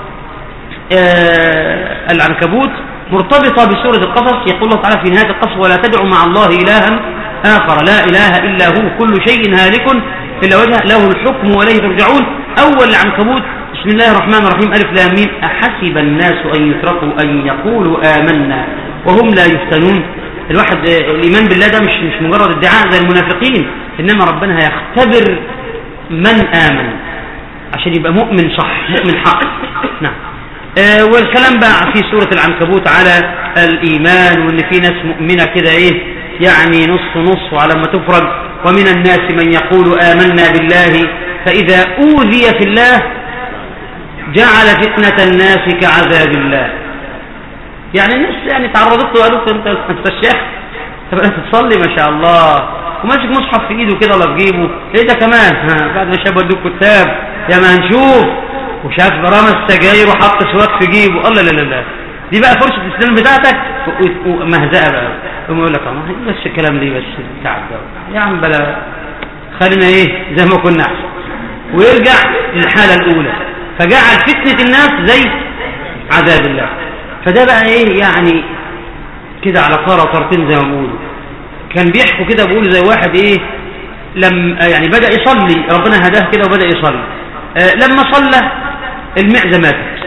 آه العنكبوت مرتبطة بسورة القصص. يقول الله تعالى في نهاية القصص ولا تدعوا مع الله إلها آخر لا إله إلا هو كل شيء هالك إلا وجهه له الحكم وإليه ترجعون. أول العنكبوت بسم الله الرحمن الرحيم ألف لام ميم أحسب الناس أن يتركوا أن يقولوا آمنا وهم لا يفتنون. الواحد الإيمان بالله ده مش مش مجرد ادعاء زي المنافقين، إنما ربنا هيختبر من آمن عشان يبقى مؤمن صح، مؤمن حق. نعم. آه والكلام بقى في سورة العنكبوت على الإيمان وإن في ناس مؤمنة كده إيه يعني نص نص، وعلى ما تفرج ومن الناس من يقول آمنا بالله فإذا أوذي في الله جعل فتنة الناس كعذاب الله. يعني الناس يعني تعرضت له قالوا انت انت الشيخ طب انت تصلي ما شاء الله وماسك مصحف في ايده كده ولا في جيبه ايه ده كمان ها بعد ما شاف ودوك كتاب يا ما هنشوف وشاف رمى السجاير وحط سواك في جيبه. الله لا لا لا دي بقى فرصه الاسلام بتاعتك ومهزقه بقى. ثم يقول لك اه بس الكلام دي بس تعب يا عم بلا خلينا ايه زي ما كنا احسن، ويرجع للحاله الاولى فجعل فتنه الناس زي عذاب الله. فده بقى ايه يعني كده على طاره طرتين زي ما بيقولوا. كان بيحكوا كده بيقولوا زي واحد ايه لم يعني بدأ يصلي ربنا هداه كده وبدأ يصلي. آه لما صلى المعزة ماتت،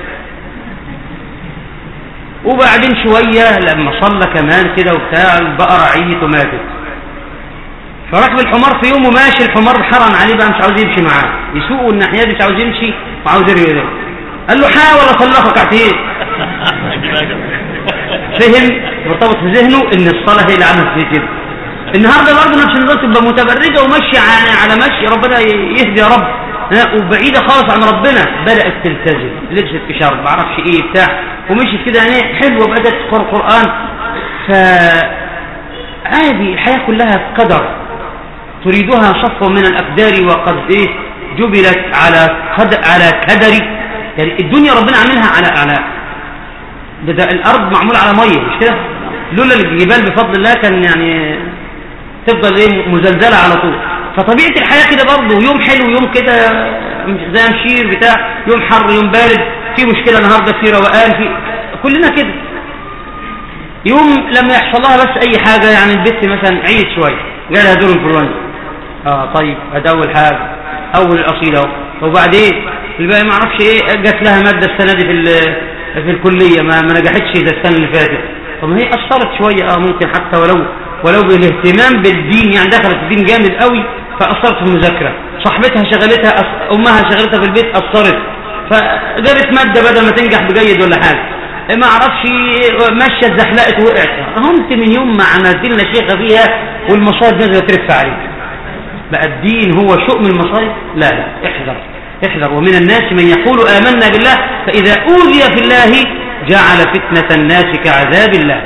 وبعدين شوية لما صلى كمان كده وبتاع البقرة عيت وماتت. فركب الحمار في يوم وماشي الحمار حرم عليه بقى مش عاوز يمشي معاه، يسوقه الناحية دي مش عاوز يمشي وعاوز يرجع. قال له حاول اصلي ركعتين. فهم مرتبط في ذهنه ان الصلاه هي اللي عملت فيه كده. النهارده برضه نفس النظام تبقى متبرجه وماشيه على مشي ربنا يهدي يا رب وبعيده خالص عن ربنا. بدات تلتزم لبست اشاره ما اعرفش ايه بتاع ومشيت كده يعني حلوه بدات تقرا قران. فعادي الحياه كلها قدر تريدها صفوه من الاقدار وقد ايه جبلت على قدر على كدر. يعني الدنيا ربنا عاملها على على ده الارض معمول على ميه مش كده؟ لولا الجبال بفضل الله كان يعني تفضل ايه مزلزله على طول. فطبيعه الحياه كده برضه يوم حلو يوم كده زي مشير بتاع يوم حر يوم بارد في مشكله النهارده في روقان في كلنا كده. يوم لما يحصل لها بس اي حاجه يعني البت مثلا عيت شويه جالها دور انفلونزا اه طيب ادي اول حاجه اول الاصيله اهو. وبعدين الباقي ما اعرفش ايه جات لها ماده السنه دي في في الكليه ما, ما نجحتش زي السنه اللي فاتت. طب ما هي اثرت شويه اه ممكن حتى ولو ولو بالاهتمام بالدين يعني دخلت الدين جامد قوي فاثرت في المذاكره صاحبتها شغلتها أص... أمها شغلتها في البيت أثرت، فجابت مادة بدل ما تنجح بجيد ولا حاجة، ما أعرفش مشت زحلقت وقعت، همت من يوم ما عملت لنا شيخة فيها والمصائب نزلت ترف عليك. بقى الدين هو شؤم المصائب؟ لا لا، احذر احذر. ومن الناس من يقول آمنا بالله فإذا أوذي في الله جعل فتنة الناس كعذاب الله.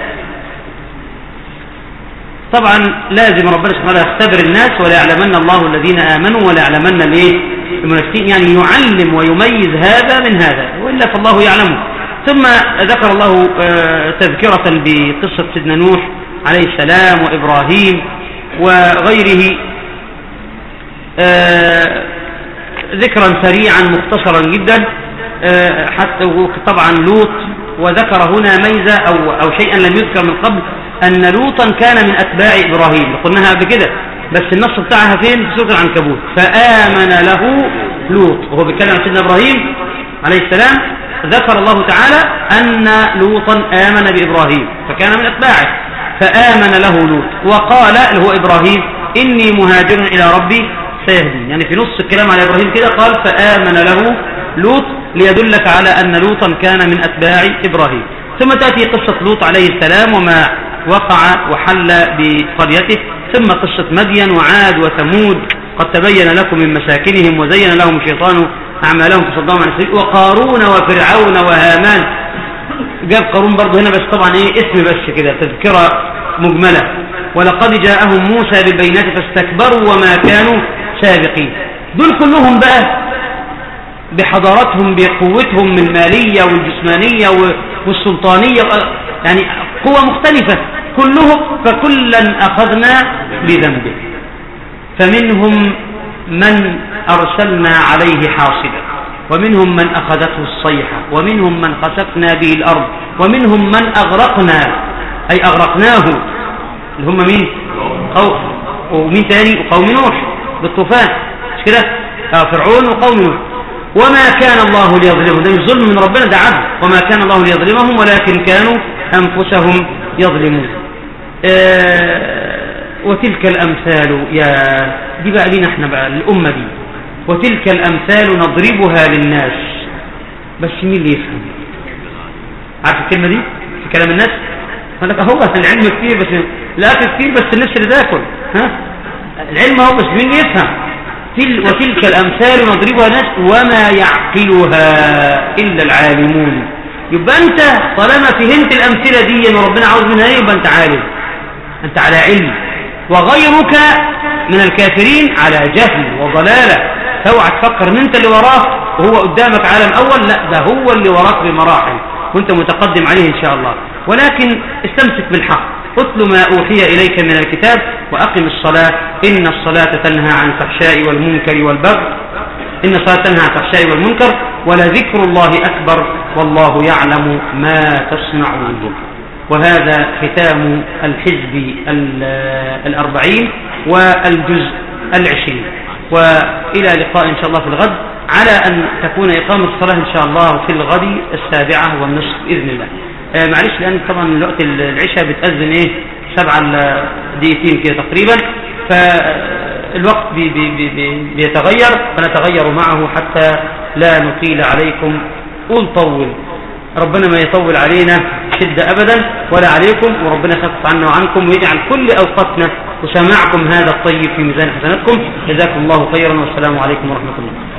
طبعا لازم ربنا سبحانه وتعالى يختبر الناس ولا يعلمن الله الذين آمنوا ولا يعلمن الايه المنافقين، يعني يعلم ويميز هذا من هذا، وإلا فالله يعلمه. ثم ذكر الله تذكرة بقصة سيدنا نوح عليه السلام وإبراهيم وغيره، ذكرا سريعا مختصرا جدا، حتى طبعا لوط. وذكر هنا ميزة أو, أو شيئا لم يذكر من قبل، أن لوطا كان من أتباع إبراهيم، قلناها قبل كده، بس النص بتاعها فين؟ في سورة العنكبوت. فآمن له لوط، وهو بيتكلم عن سيدنا إبراهيم عليه السلام، ذكر الله تعالى أن لوطا آمن بإبراهيم فكان من أتباعه، فآمن له لوط وقال اللي هو إبراهيم إني مهاجر إلى ربي سيهدين. يعني في نص الكلام على إبراهيم كده قال فآمن له لوط، ليدلك على أن لوطا كان من أتباع إبراهيم. ثم تأتي قصة لوط عليه السلام وما وقع وحل بقريته، ثم قصة مدين وعاد وثمود قد تبين لكم من مساكنهم وزين لهم الشيطان أعمالهم فصدهم عن السبيل، وقارون وفرعون وهامان. جاب قارون برضه هنا بس طبعا ايه اسم بس كده تذكرة مجملة. ولقد جاءهم موسى بالبينات فاستكبروا وما كانوا سابقين. دول كلهم بقى بحضارتهم بقوتهم من المالية والجسمانية والسلطانية، يعني قوة مختلفة كلهم، فكلا أخذنا بذنبه، فمنهم من أرسلنا عليه حاصبا، ومنهم من أخذته الصيحة، ومنهم من خسفنا به الأرض، ومنهم من أغرقنا أي أغرقناه اللي هم مين؟ قوم. ومين تاني؟ وقوم نوح بالطوفان، مش كده؟ آه فرعون وقوم نوح. وما كان الله ليظلمهم، ده مش ظلم من ربنا، ده عدل. وما كان الله ليظلمهم ولكن كانوا أنفسهم يظلمون. آه وتلك الأمثال، يا دي بقى لينا احنا بقى الأمة دي، وتلك الأمثال نضربها للناس، بس مين اللي يفهم؟ عارف الكلمة دي في كلام الناس؟ قال لك هو العلم كتير بس الأكل كتير بس النفس اللي تاكل، ها؟ العلم هو بس مين اللي يفهم؟ وتلك الأمثال نضربها للناس وما يعقلها إلا العالمون. يبقى أنت طالما فهمت الأمثلة دي وربنا عاوز منها ايه يبقى أنت عالم، أنت على علم، وغيرك من الكافرين على جهل وضلالة. فاوعى تفكر ان انت اللي وراه وهو قدامك عالم اول، لا ده هو اللي وراك بمراحل وانت متقدم عليه ان شاء الله. ولكن استمسك بالحق، اتل ما اوحي اليك من الكتاب واقم الصلاة ان الصلاة تنهى عن الفحشاء والمنكر والبغي، ان الصلاة تنهى عن الفحشاء والمنكر ولذكر الله اكبر والله يعلم ما تصنعون. وهذا ختام الحزب الأربعين والجزء العشرين، وإلى لقاء إن شاء الله في الغد، على أن تكون إقامة الصلاة إن شاء الله في الغد السابعة والنصف بإذن الله. آه معلش لأن طبعا الوقت العشاء بتأذن إيه سبعة دقيقتين كده تقريبا، فالوقت بي بي بي بيتغير فنتغير معه حتى لا نطيل عليكم. قول طول، ربنا ما يطول علينا شدة أبدا ولا عليكم، وربنا يخفف عنا وعنكم ويجعل كل أوقاتنا وسماعكم هذا الطيب في ميزان حسناتكم. جزاكم الله خيرا والسلام عليكم ورحمة الله.